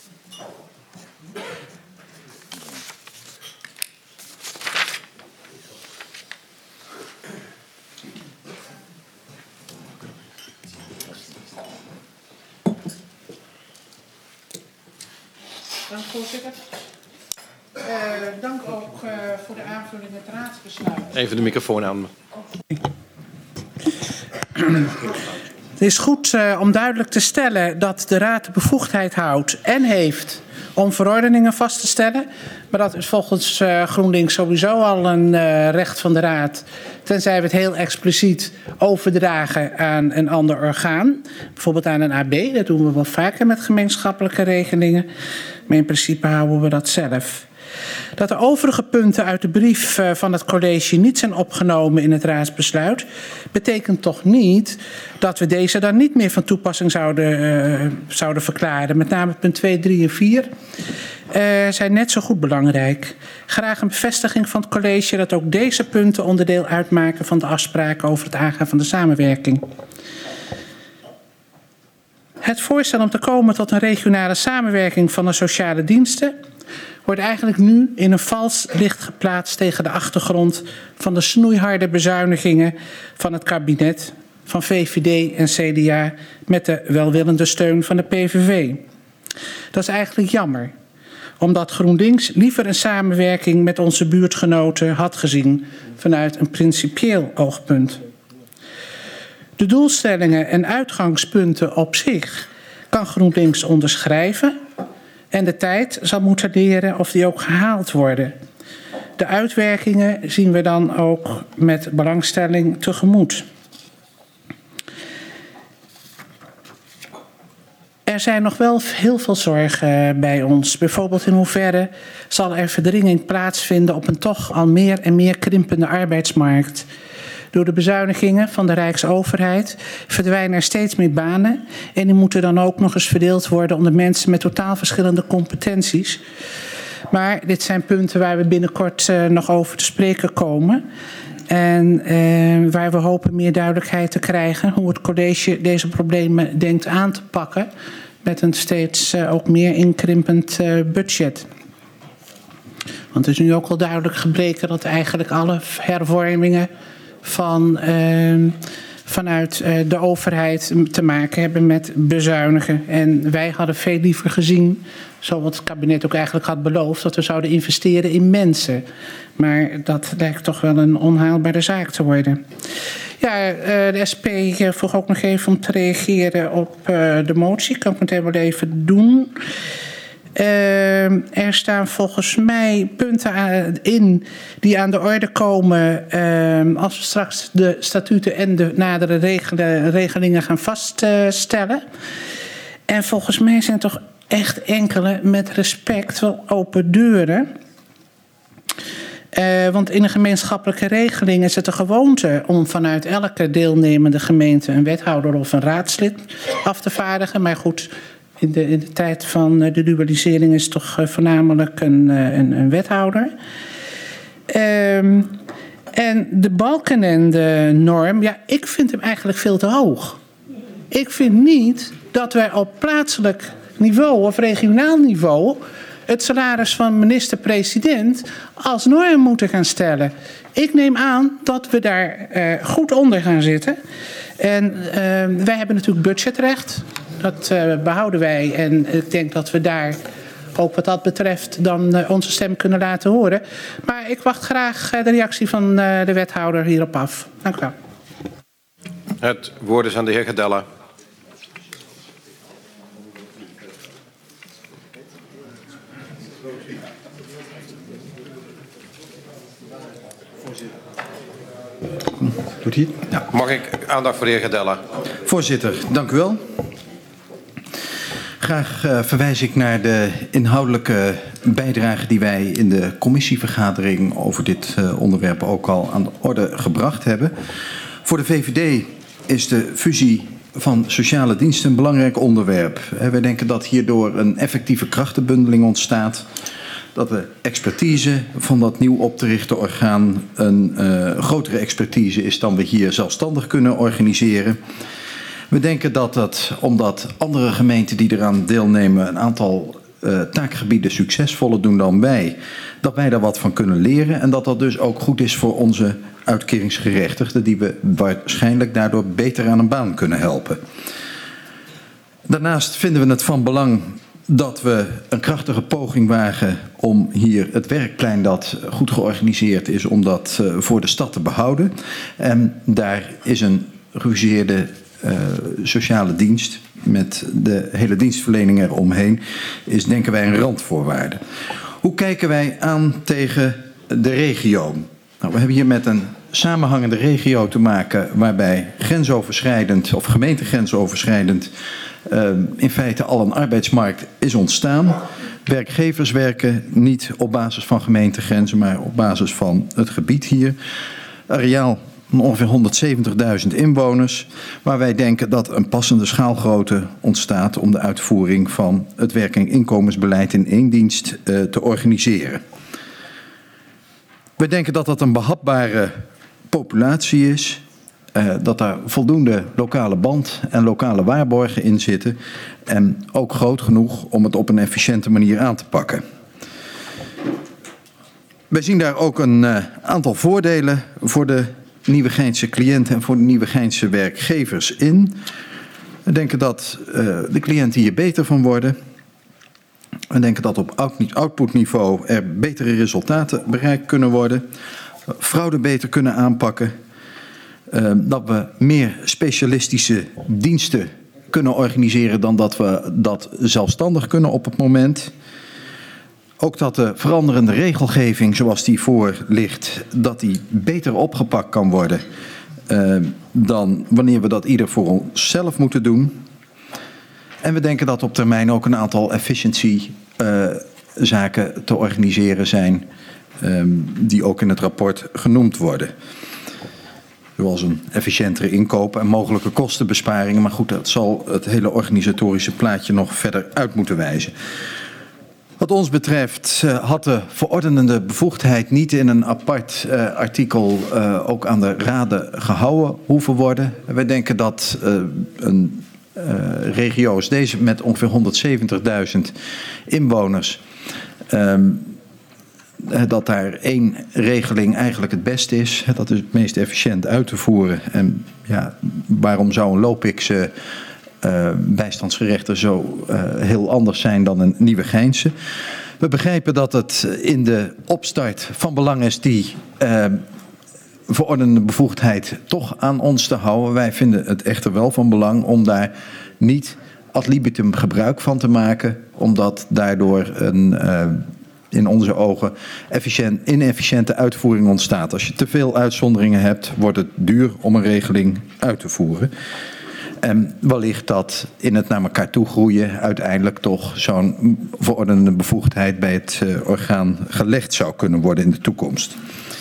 Dank voorzitter. Uh, dank ook uh, voor de aanvulling het raadsbesluit. Even de microfoon aan. Het is goed uh, om duidelijk te stellen dat de raad de bevoegdheid houdt en heeft om verordeningen vast te stellen. Maar dat is volgens uh, GroenLinks sowieso al een uh, recht van de raad. Tenzij we het heel expliciet overdragen aan een ander orgaan. Bijvoorbeeld aan een A B. Dat doen we wel vaker met gemeenschappelijke regelingen. Maar in principe houden we dat zelf. Dat de overige punten uit de brief van het college niet zijn opgenomen in het raadsbesluit, betekent toch niet dat we deze dan niet meer van toepassing zouden, uh, zouden verklaren. Met name punt twee, drie en vier uh, zijn net zo goed belangrijk. Graag een bevestiging van het college dat ook deze punten onderdeel uitmaken van de afspraken over het aangaan van de samenwerking. Het voorstel om te komen tot een regionale samenwerking van de sociale diensten wordt eigenlijk nu in een vals licht geplaatst tegen de achtergrond van de snoeiharde bezuinigingen van het kabinet, van V V D en C D A met de welwillende steun van de P V V. Dat is eigenlijk jammer, omdat GroenLinks liever een samenwerking met onze buurtgenoten had gezien vanuit een principieel oogpunt. De doelstellingen en uitgangspunten op zich kan GroenLinks onderschrijven en de tijd zal moeten leren of die ook gehaald worden. De uitwerkingen zien we dan ook met belangstelling tegemoet. Er zijn nog wel heel veel zorgen bij ons. Bijvoorbeeld in hoeverre zal er verdringing plaatsvinden op een toch al meer en meer krimpende arbeidsmarkt. Door de bezuinigingen van de Rijksoverheid verdwijnen er steeds meer banen. En die moeten dan ook nog eens verdeeld worden onder mensen met totaal verschillende competenties. Maar dit zijn punten waar we binnenkort uh, nog over te spreken komen. En uh, waar we hopen meer duidelijkheid te krijgen hoe het college deze problemen denkt aan te pakken. Met een steeds uh, ook meer inkrimpend uh, budget. Want het is nu ook al duidelijk gebleken dat eigenlijk alle hervormingen van, uh, vanuit uh, de overheid te maken hebben met bezuinigen. En wij hadden veel liever gezien, zoals het kabinet ook eigenlijk had beloofd, dat we zouden investeren in mensen. Maar dat lijkt toch wel een onhaalbare zaak te worden. Ja, de S P vroeg ook nog even om te reageren op de motie. Kan ik meteen wel even doen. Uh, er staan volgens mij punten in die aan de orde komen uh, als we straks de statuten en de nadere regelen, regelingen gaan vaststellen. Uh, en volgens mij zijn toch echt enkele met respect wel open deuren. Uh, want in een gemeenschappelijke regeling is het de gewoonte om vanuit elke deelnemende gemeente een wethouder of een raadslid af te vaardigen. Maar goed, in de, in de tijd van de dualisering is het toch uh, voornamelijk een, uh, een, een wethouder. Um, en de balkenende-norm, ja, ik vind hem eigenlijk veel te hoog. Ik vind niet dat wij op plaatselijk niveau of regionaal niveau het salaris van minister-president als norm moeten gaan stellen. Ik neem aan dat we daar uh, goed onder gaan zitten. En uh, wij hebben natuurlijk budgetrecht. Dat uh, behouden wij. En ik denk dat we daar ook wat dat betreft dan uh, onze stem kunnen laten horen. Maar ik wacht graag uh, de reactie van uh, de wethouder hierop af. Dank u wel. Het woord is aan de heer Gedella. Doet hij? Ja. Mag ik aandacht voor de heer Gedella? Voorzitter, dank u wel. Graag uh, verwijs ik naar de inhoudelijke bijdrage die wij in de commissievergadering over dit uh, onderwerp ook al aan de orde gebracht hebben. Voor de V V D is de fusie van sociale diensten een belangrijk onderwerp. Wij denken dat hierdoor een effectieve krachtenbundeling ontstaat. Dat de expertise van dat nieuw op te richten orgaan een uh, grotere expertise is dan we hier zelfstandig kunnen organiseren. We denken dat het, omdat andere gemeenten die eraan deelnemen een aantal uh, taakgebieden succesvoller doen dan wij, dat wij daar wat van kunnen leren en dat dat dus ook goed is voor onze uitkeringsgerechtigden die we waarschijnlijk daardoor beter aan een baan kunnen helpen. Daarnaast vinden we het van belang dat we een krachtige poging wagen om hier het werkplein dat goed georganiseerd is, om dat uh, voor de stad te behouden. En daar is een gefuseerde uh, sociale dienst met de hele dienstverlening eromheen, is denken wij een randvoorwaarde. Hoe kijken wij aan tegen de regio? Nou, we hebben hier met een samenhangende regio te maken waarbij grensoverschrijdend of gemeentegrensoverschrijdend uh, in feite al een arbeidsmarkt is ontstaan. Werkgevers werken niet op basis van gemeentegrenzen, maar op basis van het gebied hier. Areaal van ongeveer honderdzeventigduizend inwoners, waar wij denken dat een passende schaalgrootte ontstaat om de uitvoering van het werk- en inkomensbeleid in één dienst uh, te organiseren. We denken dat dat een behapbare populatie is, uh, dat daar voldoende lokale band en lokale waarborgen in zitten en ook groot genoeg om het op een efficiënte manier aan te pakken. Wij zien daar ook een uh, aantal voordelen voor de Nieuwegeinse cliënten en voor de Nieuwegeinse werkgevers in. We denken dat uh, de cliënten hier beter van worden. We denken dat op outputniveau er betere resultaten bereikt kunnen worden. Fraude beter kunnen aanpakken. Uh, dat we meer specialistische diensten kunnen organiseren dan dat we dat zelfstandig kunnen op het moment. Ook dat de veranderende regelgeving zoals die voor ligt, dat die beter opgepakt kan worden uh, dan wanneer we dat ieder voor onszelf moeten doen. En we denken dat op termijn ook een aantal efficiency uh, zaken te organiseren zijn, um, die ook in het rapport genoemd worden. Zoals een efficiëntere inkoop en mogelijke kostenbesparingen. Maar goed, dat zal het hele organisatorische plaatje nog verder uit moeten wijzen. Wat ons betreft uh, had de verordenende bevoegdheid niet in een apart uh, artikel uh, ook aan de raden gehouden hoeven worden. Wij denken dat uh, een uh, regio als deze met ongeveer honderdzeventigduizend inwoners, um, dat daar één regeling eigenlijk het beste is. Dat is het meest efficiënt uit te voeren. En ja, waarom zou een Lopix uh, uh, bijstandsgerechten zo uh, heel anders zijn dan een Nieuwegeinse. We begrijpen dat het in de opstart van belang is die uh, verordenende bevoegdheid toch aan ons te houden. Wij vinden het echter wel van belang om daar niet ad libitum gebruik van te maken, omdat daardoor een, uh, in onze ogen efficiënt, inefficiënte uitvoering ontstaat. Als je te veel uitzonderingen hebt, wordt het duur om een regeling uit te voeren. En wellicht dat in het naar elkaar toe groeien uiteindelijk toch zo'n verordenende bevoegdheid bij het uh, orgaan gelegd zou kunnen worden in de toekomst.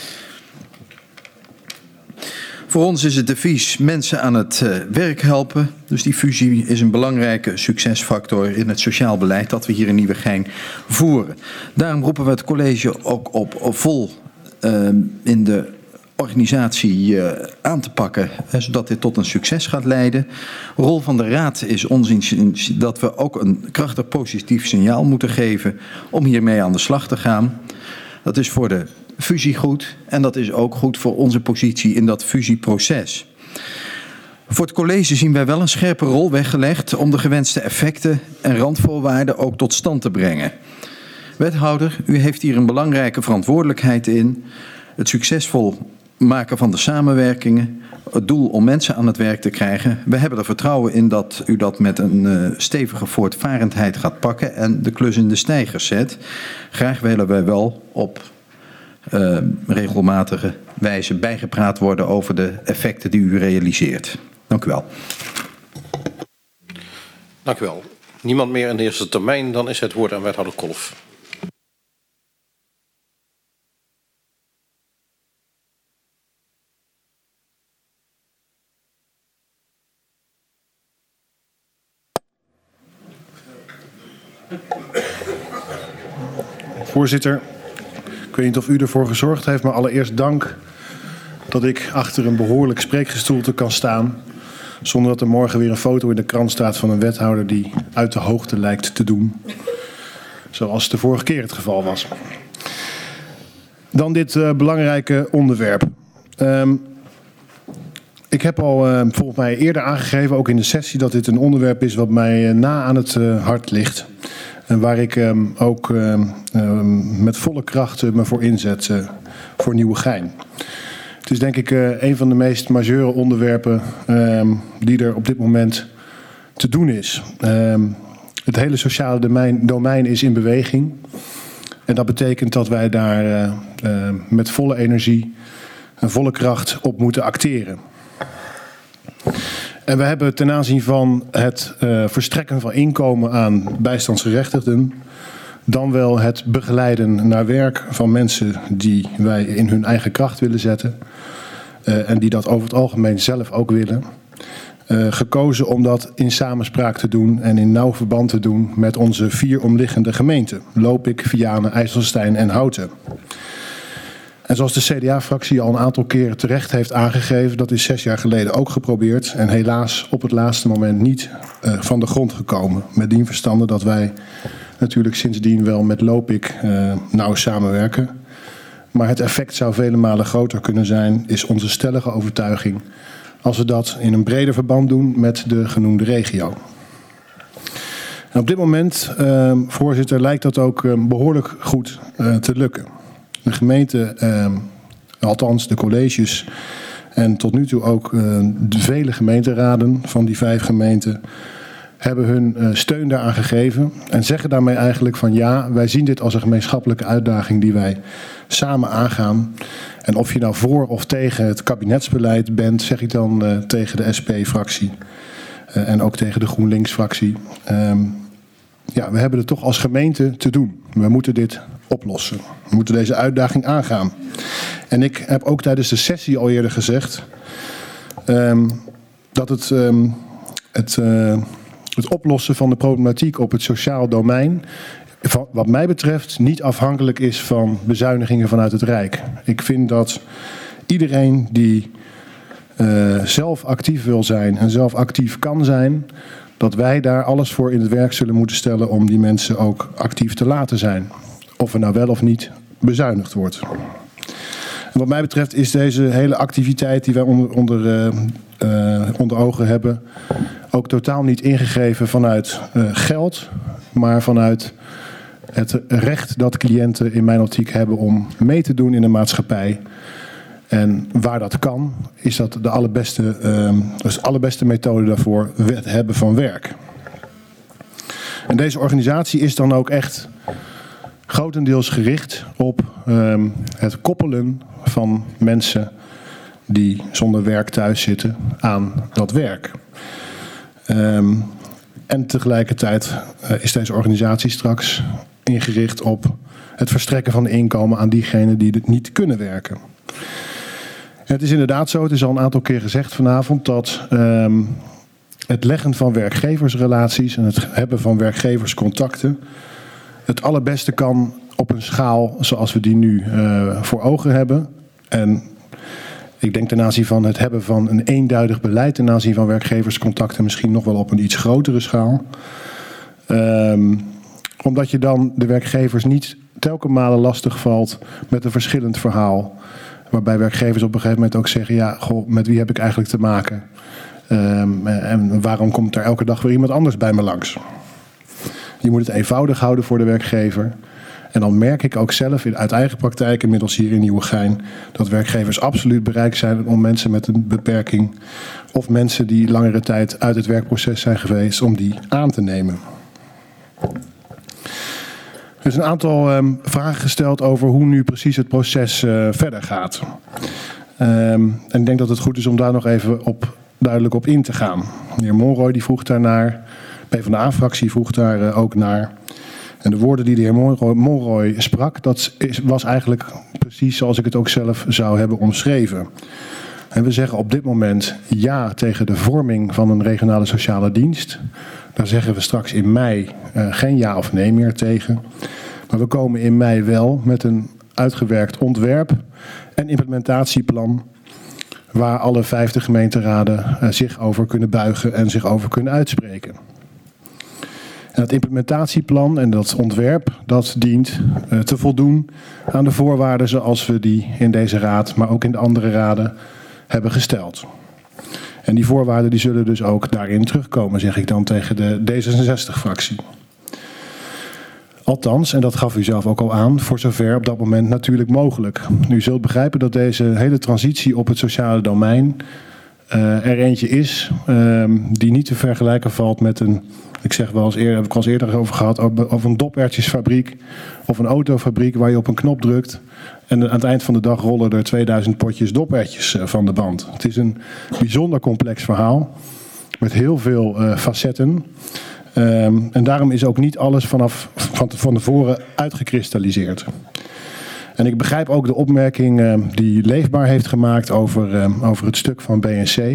Voor ons is het devies mensen aan het uh, werk helpen. Dus die fusie is een belangrijke succesfactor in het sociaal beleid dat we hier in Nieuwegein voeren. Daarom roepen we het college ook op, op vol uh, in de organisatie uh, aan te pakken, uh, zodat dit tot een succes gaat leiden. De rol van de Raad is ons inziens dat we ook een krachtig positief signaal moeten geven om hiermee aan de slag te gaan. Dat is voor de fusie goed en dat is ook goed voor onze positie in dat fusieproces. Voor het college zien wij wel een scherpe rol weggelegd om de gewenste effecten en randvoorwaarden ook tot stand te brengen. Wethouder, u heeft hier een belangrijke verantwoordelijkheid in. Het succesvol maken van de samenwerkingen, het doel om mensen aan het werk te krijgen. We hebben er vertrouwen in dat u dat met een uh, stevige voortvarendheid gaat pakken en de klus in de stijgers zet. Graag willen wij wel op uh, regelmatige wijze bijgepraat worden over de effecten die u realiseert. Dank u wel. Dank u wel. Niemand meer in de eerste termijn, dan is het woord aan wethouder Kolff. Voorzitter, ik weet niet of u ervoor gezorgd heeft, maar allereerst dank dat ik achter een behoorlijk spreekgestoelte kan staan, zonder dat er morgen weer een foto in de krant staat van een wethouder die uit de hoogte lijkt te doen, zoals de vorige keer het geval was. Dan dit uh, belangrijke onderwerp. Um, ik heb al uh, volgens mij eerder aangegeven, ook in de sessie, dat dit een onderwerp is wat mij uh, na aan het uh, hart ligt. En waar ik um, ook um, um, met volle kracht uh, me voor inzet uh, voor Nieuwegein. Het is denk ik uh, een van de meest majeure onderwerpen um, die er op dit moment te doen is. Um, het hele sociale domein, domein is in beweging. En dat betekent dat wij daar uh, uh, met volle energie en volle kracht op moeten acteren. En we hebben ten aanzien van het uh, verstrekken van inkomen aan bijstandsgerechtigden, dan wel het begeleiden naar werk van mensen die wij in hun eigen kracht willen zetten, uh, en die dat over het algemeen zelf ook willen, uh, gekozen om dat in samenspraak te doen en in nauw verband te doen met onze vier omliggende gemeenten: Lopik, Vianen, IJsselstein en Houten. En zoals de C D A-fractie al een aantal keren terecht heeft aangegeven, dat is zes jaar geleden ook geprobeerd en helaas op het laatste moment niet uh, van de grond gekomen. Met dien verstande dat wij natuurlijk sindsdien wel met Lopik uh, nauw samenwerken. Maar het effect zou vele malen groter kunnen zijn, is onze stellige overtuiging, als we dat in een breder verband doen met de genoemde regio. En op dit moment, uh, voorzitter, lijkt dat ook uh, behoorlijk goed uh, te lukken. De gemeente, eh, althans de colleges en tot nu toe ook eh, de vele gemeenteraden van die vijf gemeenten hebben hun uh, steun daaraan gegeven en zeggen daarmee eigenlijk van ja, wij zien dit als een gemeenschappelijke uitdaging die wij samen aangaan. En of je nou voor of tegen het kabinetsbeleid bent, zeg ik dan uh, tegen de S P-fractie uh, en ook tegen de GroenLinks-fractie. Um, ja, we hebben het toch als gemeente te doen. We moeten dit oplossen. We moeten deze uitdaging aangaan. En ik heb ook tijdens de sessie al eerder gezegd um, dat het, um, het, uh, het oplossen van de problematiek op het sociaal domein, wat mij betreft, niet afhankelijk is van bezuinigingen vanuit het Rijk. Ik vind dat iedereen die uh, zelf actief wil zijn en zelf actief kan zijn, dat wij daar alles voor in het werk zullen moeten stellen om die mensen ook actief te laten zijn. Of er nou wel of niet bezuinigd wordt. En wat mij betreft is deze hele activiteit die wij onder, onder, uh, uh, onder ogen hebben Ook totaal niet ingegeven vanuit uh, geld, maar vanuit het recht dat cliënten in mijn optiek hebben om mee te doen in de maatschappij. En waar dat kan, is dat de allerbeste, uh, dus de allerbeste methode daarvoor het hebben van werk. En deze organisatie is dan ook echt grotendeels gericht op uh, het koppelen van mensen die zonder werk thuis zitten aan dat werk. Um, en tegelijkertijd uh, is deze organisatie straks ingericht op het verstrekken van inkomen aan diegenen die niet kunnen werken. Het is inderdaad zo, het is al een aantal keer gezegd vanavond, dat um, het leggen van werkgeversrelaties en het hebben van werkgeverscontacten het allerbeste kan op een schaal zoals we die nu uh, voor ogen hebben. En ik denk ten aanzien van het hebben van een eenduidig beleid ten aanzien van werkgeverscontacten misschien nog wel op een iets grotere schaal. Um, omdat je dan de werkgevers niet telkens malen lastig valt met een verschillend verhaal. Waarbij werkgevers op een gegeven moment ook zeggen, ja, goh, met wie heb ik eigenlijk te maken? Um, en waarom komt er elke dag weer iemand anders bij me langs? Je moet het eenvoudig houden voor de werkgever. En dan merk ik ook zelf uit eigen praktijk, inmiddels hier in Nieuwegein, dat werkgevers absoluut bereid zijn om mensen met een beperking of mensen die langere tijd uit het werkproces zijn geweest, om die aan te nemen. Er is een aantal um, vragen gesteld over hoe nu precies het proces uh, verder gaat. Um, en ik denk dat het goed is om daar nog even op, duidelijk op in te gaan. De heer Monroy die vroeg daarnaar, PvdA-fractie vroeg daar uh, ook naar. En de woorden die de heer Monroy, Monroy sprak, dat is, was eigenlijk precies zoals ik het ook zelf zou hebben omschreven. En we zeggen op dit moment ja tegen de vorming van een regionale sociale dienst. Daar zeggen we straks in mei uh, geen ja of nee meer tegen. Maar we komen in mei wel met een uitgewerkt ontwerp en implementatieplan waar alle vijftig gemeenteraden uh, zich over kunnen buigen en zich over kunnen uitspreken. En dat implementatieplan en dat ontwerp, dat dient uh, te voldoen aan de voorwaarden zoals we die in deze raad, maar ook in de andere raden hebben gesteld. En die voorwaarden die zullen dus ook daarin terugkomen, zeg ik dan tegen de D zesenzestig-fractie. Althans, en dat gaf u zelf ook al aan, voor zover op dat moment natuurlijk mogelijk. U zult begrijpen dat deze hele transitie op het sociale domein uh, er eentje is uh, die niet te vergelijken valt met een, ik zeg wel eens eerder, heb ik al eens eerder over gehad, over een doperwtjesfabriek of een autofabriek waar je op een knop drukt en aan het eind van de dag rollen er tweeduizend potjes doperwtjes uh, van de band. Het is een bijzonder complex verhaal met heel veel uh, facetten. Um, en daarom is ook niet alles vanaf van, van tevoren uitgekristalliseerd. En ik begrijp ook de opmerking uh, die Leefbaar heeft gemaakt over, uh, over het stuk van B N C.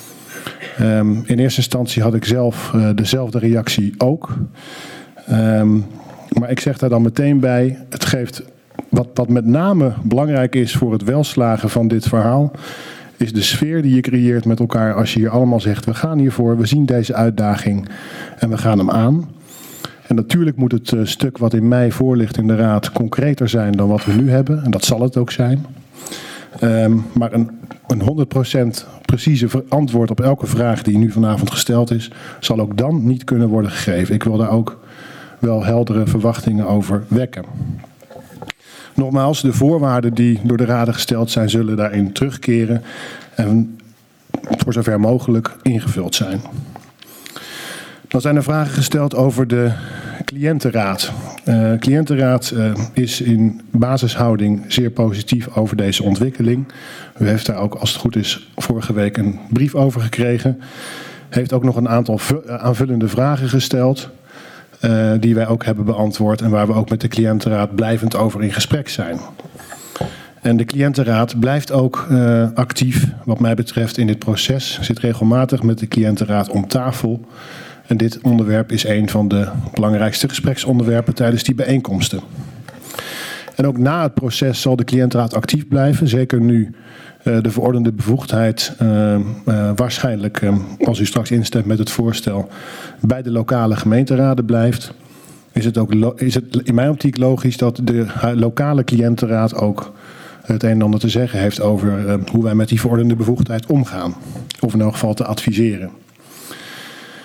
Um, in eerste instantie had ik zelf uh, dezelfde reactie ook. Um, maar ik zeg daar dan meteen bij, het geeft wat, wat met name belangrijk is voor het welslagen van dit verhaal, is de sfeer die je creëert met elkaar als je hier allemaal zegt, we gaan hiervoor, we zien deze uitdaging en we gaan hem aan. En natuurlijk moet het uh, stuk wat in mei voor ligt in de Raad concreter zijn dan wat we nu hebben. En dat zal het ook zijn. Um, maar een, een honderd procent precieze antwoord op elke vraag die nu vanavond gesteld is, zal ook dan niet kunnen worden gegeven. Ik wil daar ook wel heldere verwachtingen over wekken. Nogmaals, de voorwaarden die door de raden gesteld zijn, zullen daarin terugkeren en voor zover mogelijk ingevuld zijn. Dan zijn er vragen gesteld over de cliëntenraad. De uh, cliëntenraad uh, is in basishouding zeer positief over deze ontwikkeling. U heeft daar ook, als het goed is, vorige week een brief over gekregen. Heeft ook nog een aantal aanvullende vragen gesteld, Uh, die wij ook hebben beantwoord en waar we ook met de cliëntenraad blijvend over in gesprek zijn. En de cliëntenraad blijft ook uh, actief wat mij betreft in dit proces. Zit regelmatig met de cliëntenraad om tafel. En dit onderwerp is een van de belangrijkste gespreksonderwerpen tijdens die bijeenkomsten. En ook na het proces zal de cliëntenraad actief blijven. Zeker nu uh, de verordende bevoegdheid uh, uh, waarschijnlijk, uh, als u straks instemt met het voorstel, bij de lokale gemeenteraden blijft. Is het, ook lo- is het in mijn optiek logisch dat de lokale cliëntenraad ook het een en ander te zeggen heeft over uh, hoe wij met die verordende bevoegdheid omgaan. Of in elk geval te adviseren.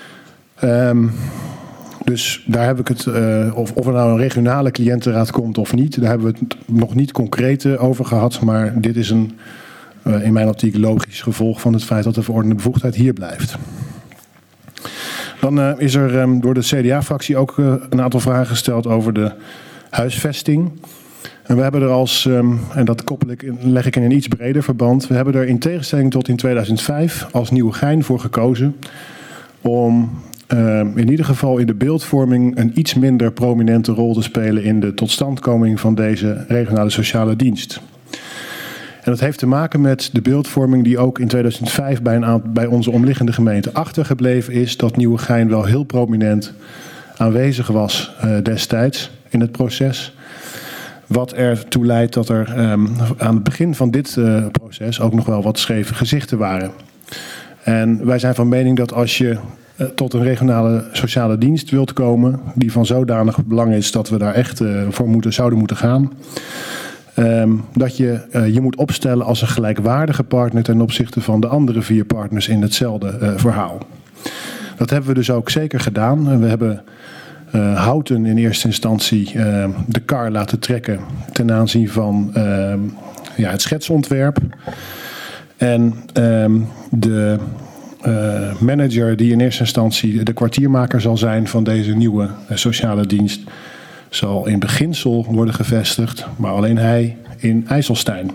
Um, dus daar heb ik het, uh, of, of er nou een regionale cliëntenraad komt of niet, daar hebben we het nog niet concreet uh, over gehad. Maar dit is een, uh, in mijn optiek, logisch gevolg van het feit dat de verordening bevoegdheid hier blijft. Dan uh, is er um, door de C D A-fractie ook uh, een aantal vragen gesteld over de huisvesting. En we hebben er als, um, en dat koppel ik, leg ik in een iets breder verband, we hebben er in tegenstelling tot in tweeduizend vijf als Nieuwegein voor gekozen om uh, in ieder geval in de beeldvorming een iets minder prominente rol te spelen in de totstandkoming van deze regionale sociale dienst. En dat heeft te maken met de beeldvorming die ook in tweeduizend vijf bij, een aantal, bij onze omliggende gemeenten achtergebleven is, dat Nieuwegein wel heel prominent aanwezig was uh, destijds in het proces. Wat ertoe leidt dat er um, aan het begin van dit uh, proces ook nog wel wat scheve gezichten waren. En wij zijn van mening dat als je uh, tot een regionale sociale dienst wilt komen, die van zodanig belang is dat we daar echt uh, voor moeten, zouden moeten gaan, um, dat je uh, je moet opstellen als een gelijkwaardige partner ten opzichte van de andere vier partners in hetzelfde uh, verhaal. Dat hebben we dus ook zeker gedaan. En we hebben Uh, Houten in eerste instantie uh, de kar laten trekken ten aanzien van uh, ja, het schetsontwerp. En uh, de uh, manager die in eerste instantie de kwartiermaker zal zijn van deze nieuwe uh, sociale dienst, zal in beginsel worden gevestigd, maar alleen hij in IJsselstein.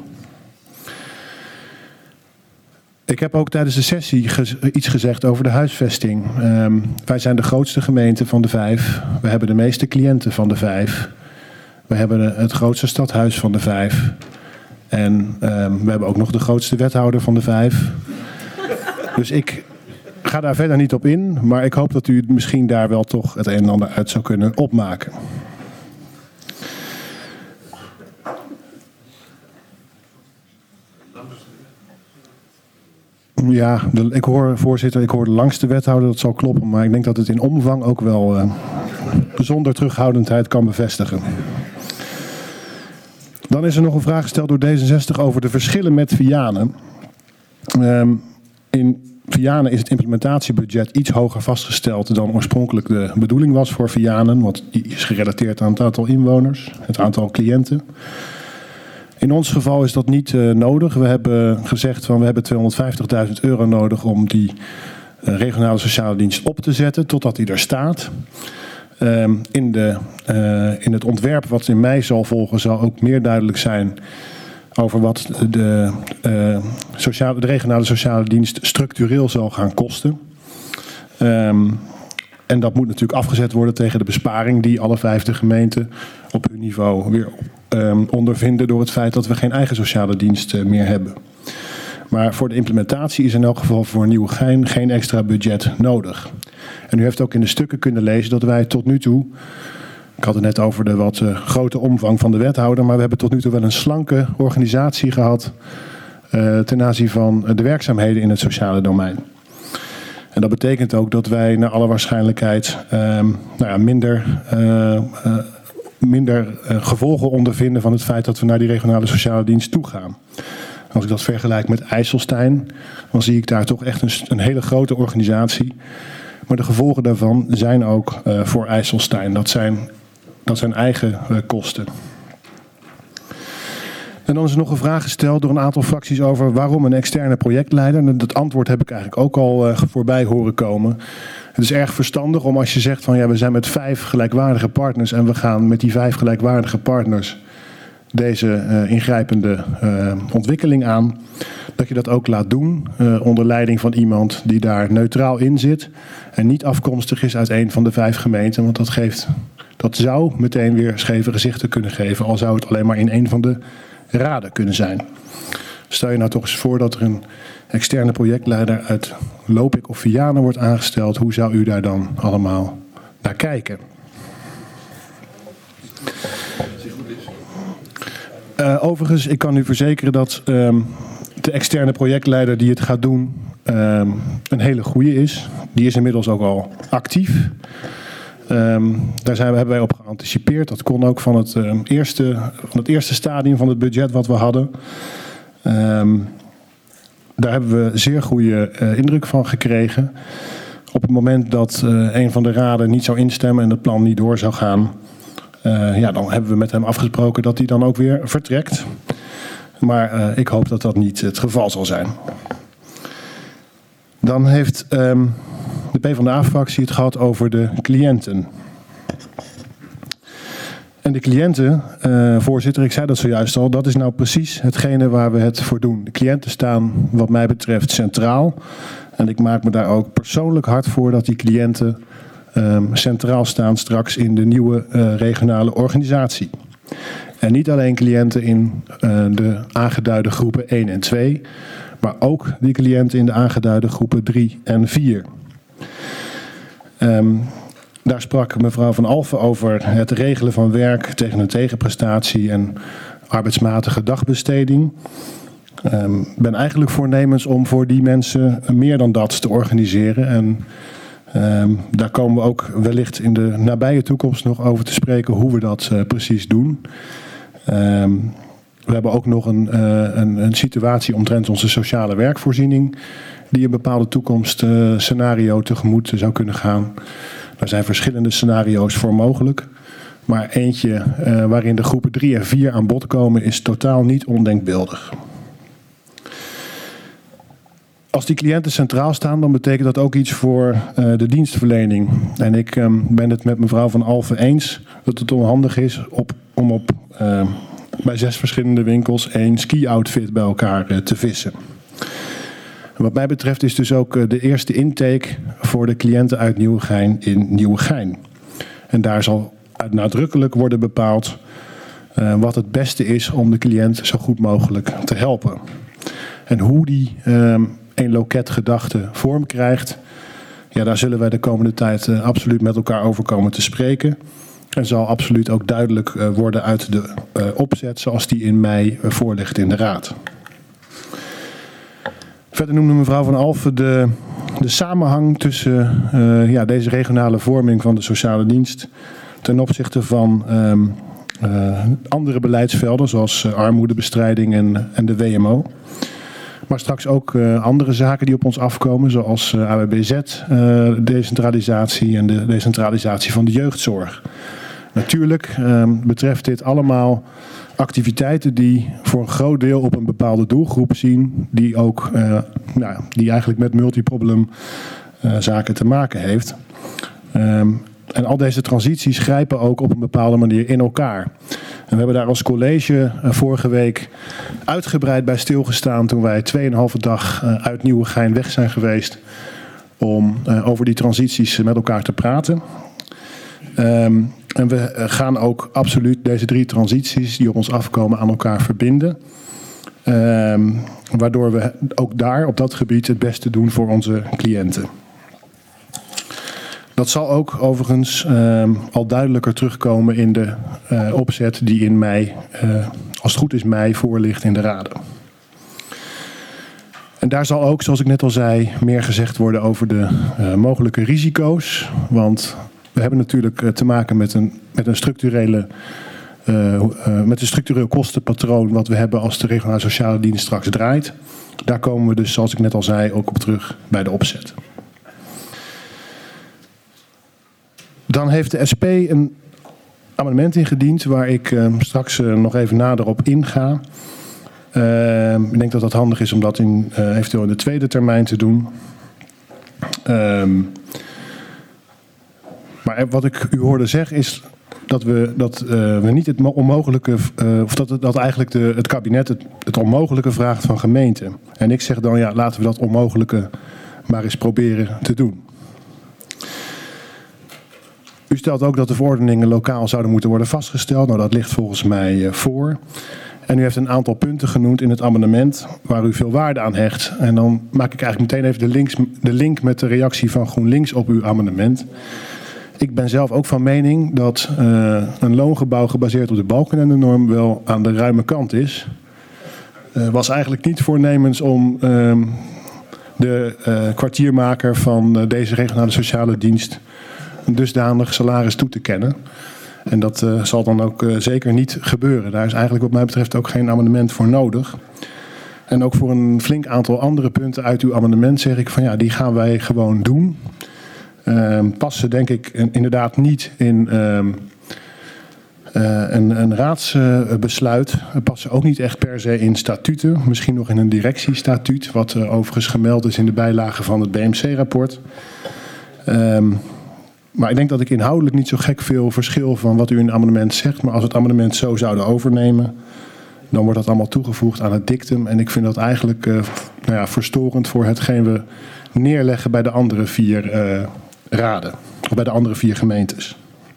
Ik heb ook tijdens de sessie gez- iets gezegd over de huisvesting. Um, wij zijn de grootste gemeente van de vijf. We hebben de meeste cliënten van de vijf. We hebben het grootste stadhuis van de vijf. En um, we hebben ook nog de grootste wethouder van de vijf. Dus ik ga daar verder niet op in. Maar ik hoop dat u misschien daar wel toch het een en ander uit zou kunnen opmaken. Ja, de, ik hoor, voorzitter, ik hoor de langste wethouder, dat zal kloppen. Maar ik denk dat het in omvang ook wel uh, zonder terughoudendheid kan bevestigen. Dan is er nog een vraag gesteld door D zesenzestig over de verschillen met Vianen. Um, in Vianen is het implementatiebudget iets hoger vastgesteld dan oorspronkelijk de bedoeling was voor Vianen. Want die is gerelateerd aan het aantal inwoners, het aantal cliënten. In ons geval is dat niet uh, nodig. We hebben gezegd van we hebben tweehonderdvijftigduizend euro nodig om die uh, regionale sociale dienst op te zetten totdat die er staat. Um, in, de, uh, in het ontwerp wat in mei zal volgen zal ook meer duidelijk zijn over wat de, uh, sociale, de regionale sociale dienst structureel zal gaan kosten. Um, en dat moet natuurlijk afgezet worden tegen de besparing die alle vijfde gemeenten op hun niveau weer um, ondervinden door het feit dat we geen eigen sociale dienst uh, meer hebben. Maar voor de implementatie is in elk geval voor Nieuwegein geen extra budget nodig. En u heeft ook in de stukken kunnen lezen dat wij tot nu toe, ik had het net over de wat uh, grote omvang van de wethouder, maar we hebben tot nu toe wel een slanke organisatie gehad uh, ten aanzien van uh, de werkzaamheden in het sociale domein. En dat betekent ook dat wij naar alle waarschijnlijkheid uh, nou ja, minder, uh, uh, minder uh, gevolgen ondervinden van het feit dat we naar die regionale sociale dienst toe gaan. Als ik dat vergelijk met IJsselstein, dan zie ik daar toch echt een, een hele grote organisatie. Maar de gevolgen daarvan zijn ook uh, voor IJsselstein. Dat zijn, dat zijn eigen uh, kosten. En dan is er nog een vraag gesteld door een aantal fracties over waarom een externe projectleider. En dat antwoord heb ik eigenlijk ook al uh, voorbij horen komen. Het is erg verstandig om als je zegt van ja, we zijn met vijf gelijkwaardige partners en we gaan met die vijf gelijkwaardige partners deze uh, ingrijpende uh, ontwikkeling aan, dat je dat ook laat doen uh, onder leiding van iemand die daar neutraal in zit en niet afkomstig is uit een van de vijf gemeenten, want dat geeft, dat zou meteen weer scheve gezichten kunnen geven, al zou het alleen maar in een van de raden kunnen zijn. Stel je nou toch eens voor dat er een externe projectleider uit Lopik of Vianen wordt aangesteld, hoe zou u daar dan allemaal naar kijken? Uh, overigens, ik kan u verzekeren dat um, de externe projectleider die het gaat doen um, een hele goede is. Die is inmiddels ook al actief. Um, daar zijn we, hebben wij op geanticipeerd. Dat kon ook van het, um, eerste, van het eerste stadium van het budget wat we hadden. Um, daar hebben we zeer goede uh, indruk van gekregen. op het moment dat uh, een van de raden niet zou instemmen en het plan niet door zou gaan, uh, ja, dan hebben we met hem afgesproken dat hij dan ook weer vertrekt. Maar uh, ik hoop dat dat niet het geval zal zijn. Dan heeft um, de PvdA-fractie het gehad over de cliënten. En de cliënten, uh, voorzitter, ik zei dat zojuist al, dat is nou precies hetgene waar we het voor doen. De cliënten staan wat mij betreft centraal. En ik maak me daar ook persoonlijk hard voor dat die cliënten um, centraal staan straks in de nieuwe uh, regionale organisatie. En niet alleen cliënten in uh, de aangeduide groepen één en twee, maar ook die cliënten in de aangeduide groepen drie en vier. Um, daar sprak mevrouw Van Alphen over het regelen van werk tegen een tegenprestatie en arbeidsmatige dagbesteding. Ik um, ben eigenlijk voornemens om voor die mensen meer dan dat te organiseren. En um, daar komen we ook wellicht in de nabije toekomst nog over te spreken hoe we dat uh, precies doen. Um, we hebben ook nog een, uh, een, een situatie omtrent onze sociale werkvoorziening die een bepaalde toekomstscenario uh, tegemoet zou kunnen gaan. Er zijn verschillende scenario's voor mogelijk. Maar eentje uh, waarin de groepen drie en vier aan bod komen is totaal niet ondenkbeeldig. Als die cliënten centraal staan, dan betekent dat ook iets voor uh, de dienstverlening. En ik um, ben het met mevrouw Van Alphen eens dat het onhandig is op, om op, uh, bij zes verschillende winkels één ski-outfit bij elkaar uh, te vissen. En wat mij betreft is dus ook uh, de eerste intake voor de cliënten uit Nieuwegein in Nieuwegein. En daar zal uit nadrukkelijk worden bepaald uh, wat het beste is om de cliënt zo goed mogelijk te helpen. En hoe die um, een loketgedachte vorm krijgt, ja, daar zullen wij de komende tijd uh, absoluut met elkaar over komen te spreken. En zal absoluut ook duidelijk uh, worden uit de uh, opzet zoals die in mei uh, voorligt in de Raad. Verder noemde mevrouw Van Alphen de, de samenhang tussen uh, ja, deze regionale vorming van de sociale dienst ten opzichte van um, uh, andere beleidsvelden zoals uh, armoedebestrijding en, en de W M O. Maar straks ook uh, andere zaken die op ons afkomen, zoals uh, A W B Z, uh, decentralisatie en de decentralisatie van de jeugdzorg. Natuurlijk uh, betreft dit allemaal activiteiten die voor een groot deel op een bepaalde doelgroep zien, die ook uh, nou, die eigenlijk met multiproblem uh, zaken te maken heeft. Um, en al deze transities grijpen ook op een bepaalde manier in elkaar. En we hebben daar als college uh, vorige week uitgebreid bij stilgestaan toen wij tweeënhalve dag uh, uit Nieuwegein weg zijn geweest om uh, over die transities met elkaar te praten. Um, en we gaan ook absoluut deze drie transities die op ons afkomen aan elkaar verbinden. Um, waardoor we ook daar op dat gebied het beste doen voor onze cliënten. Dat zal ook overigens um, al duidelijker terugkomen in de uh, opzet die in mei, uh, als het goed is mei, voorligt in de Raden. En daar zal ook, zoals ik net al zei, meer gezegd worden over de uh, mogelijke risico's. Want we hebben natuurlijk uh, te maken met een, met een structurele, uh, uh, met een structureel kostenpatroon wat we hebben als de regionale sociale dienst straks draait. Daar komen we dus, zoals ik net al zei, ook op terug bij de opzet. Dan heeft de S P een amendement ingediend waar ik uh, straks uh, nog even nader op inga. Uh, ik denk dat dat handig is om dat in, uh, eventueel in de tweede termijn te doen. Um, maar wat ik u hoorde zeggen is dat we, dat, uh, we niet het onmogelijke, uh, of dat, dat eigenlijk de, het kabinet het, het onmogelijke vraagt van gemeenten. En ik zeg dan ja, laten we dat onmogelijke maar eens proberen te doen. U stelt ook dat de verordeningen lokaal zouden moeten worden vastgesteld. Nou, dat ligt volgens mij uh, voor. En u heeft een aantal punten genoemd in het amendement waar u veel waarde aan hecht. En dan maak ik eigenlijk meteen even de, links, de link met de reactie van GroenLinks op uw amendement. Ik ben zelf ook van mening dat uh, een loongebouw gebaseerd op de Balkenende-norm wel aan de ruime kant is. Uh, was eigenlijk niet voornemens om uh, de uh, kwartiermaker van uh, deze regionale sociale dienst een dusdanig salaris toe te kennen. En dat uh, zal dan ook uh, zeker niet gebeuren. Daar is eigenlijk wat mij betreft ook geen amendement voor nodig. En ook voor een flink aantal andere punten uit uw amendement zeg ik van ja, die gaan wij gewoon doen. uh, passen denk ik uh, inderdaad niet in uh, uh, een, een raadsbesluit. Uh, passen ook niet echt per se in statuten. Misschien nog in een directiestatuut, wat uh, overigens gemeld is in de bijlage van het B M C-rapport. Um, maar ik denk dat ik inhoudelijk niet zo gek veel verschil van wat u in het amendement zegt. Maar als we het amendement zo zouden overnemen, dan wordt dat allemaal toegevoegd aan het dictum. En ik vind dat eigenlijk uh, nou ja, verstorend voor hetgeen we neerleggen bij de andere vier uh, raden. Of bij de andere vier gemeentes.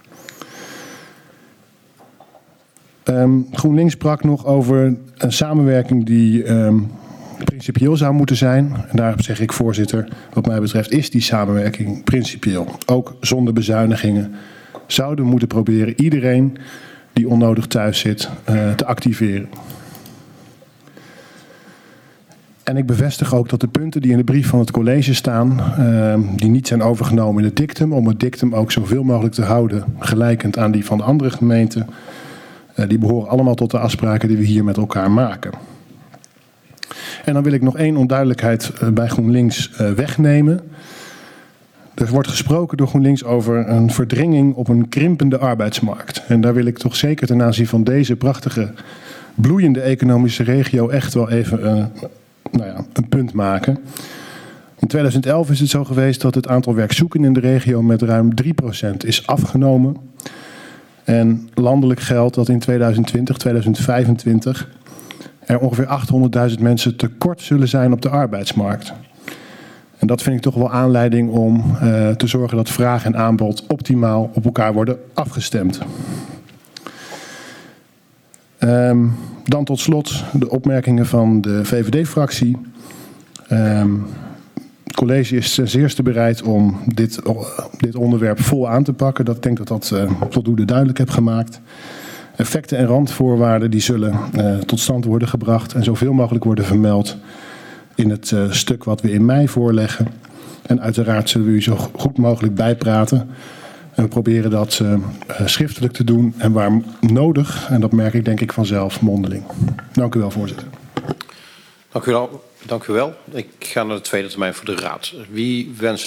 Um, GroenLinks sprak nog over een samenwerking die um, principieel zou moeten zijn. En daarop zeg ik, voorzitter, wat mij betreft is die samenwerking principieel. Ook zonder bezuinigingen zouden we moeten proberen iedereen die onnodig thuis zit uh, te activeren. En ik bevestig ook dat de punten die in de brief van het college staan, uh, die niet zijn overgenomen in het dictum, om het dictum ook zoveel mogelijk te houden, gelijkend aan die van de andere gemeenten, uh, die behoren allemaal tot de afspraken die we hier met elkaar maken. En dan wil ik nog één onduidelijkheid uh, bij GroenLinks uh, wegnemen. Er wordt gesproken door GroenLinks over een verdringing op een krimpende arbeidsmarkt. En daar wil ik toch zeker ten aanzien van deze prachtige, bloeiende economische regio echt wel even uh, nou ja, een punt maken. In tweeduizend elf is het zo geweest dat het aantal werkzoekenden in de regio met ruim drie procent is afgenomen. En landelijk geldt dat in tweeduizend twintig, tweeduizend vijfentwintig er ongeveer achthonderdduizend mensen tekort zullen zijn op de arbeidsmarkt. En dat vind ik toch wel aanleiding om uh, te zorgen dat vraag en aanbod optimaal op elkaar worden afgestemd. Um, dan tot slot de opmerkingen van de V V D-fractie. Um, het college is ten zeerste bereid om dit, uh, dit onderwerp vol aan te pakken. Dat, ik denk dat dat uh, voldoende duidelijk heb gemaakt. Effecten en randvoorwaarden die zullen uh, tot stand worden gebracht en zoveel mogelijk worden vermeld in het uh, stuk wat we in mei voorleggen. En uiteraard zullen we u zo goed mogelijk bijpraten. En we proberen dat uh, schriftelijk te doen en waar nodig, en dat merk ik denk ik vanzelf, mondeling. Dank u wel, voorzitter. Dank u wel. Dank u wel. Ik ga naar de tweede termijn voor de raad. Wie wenst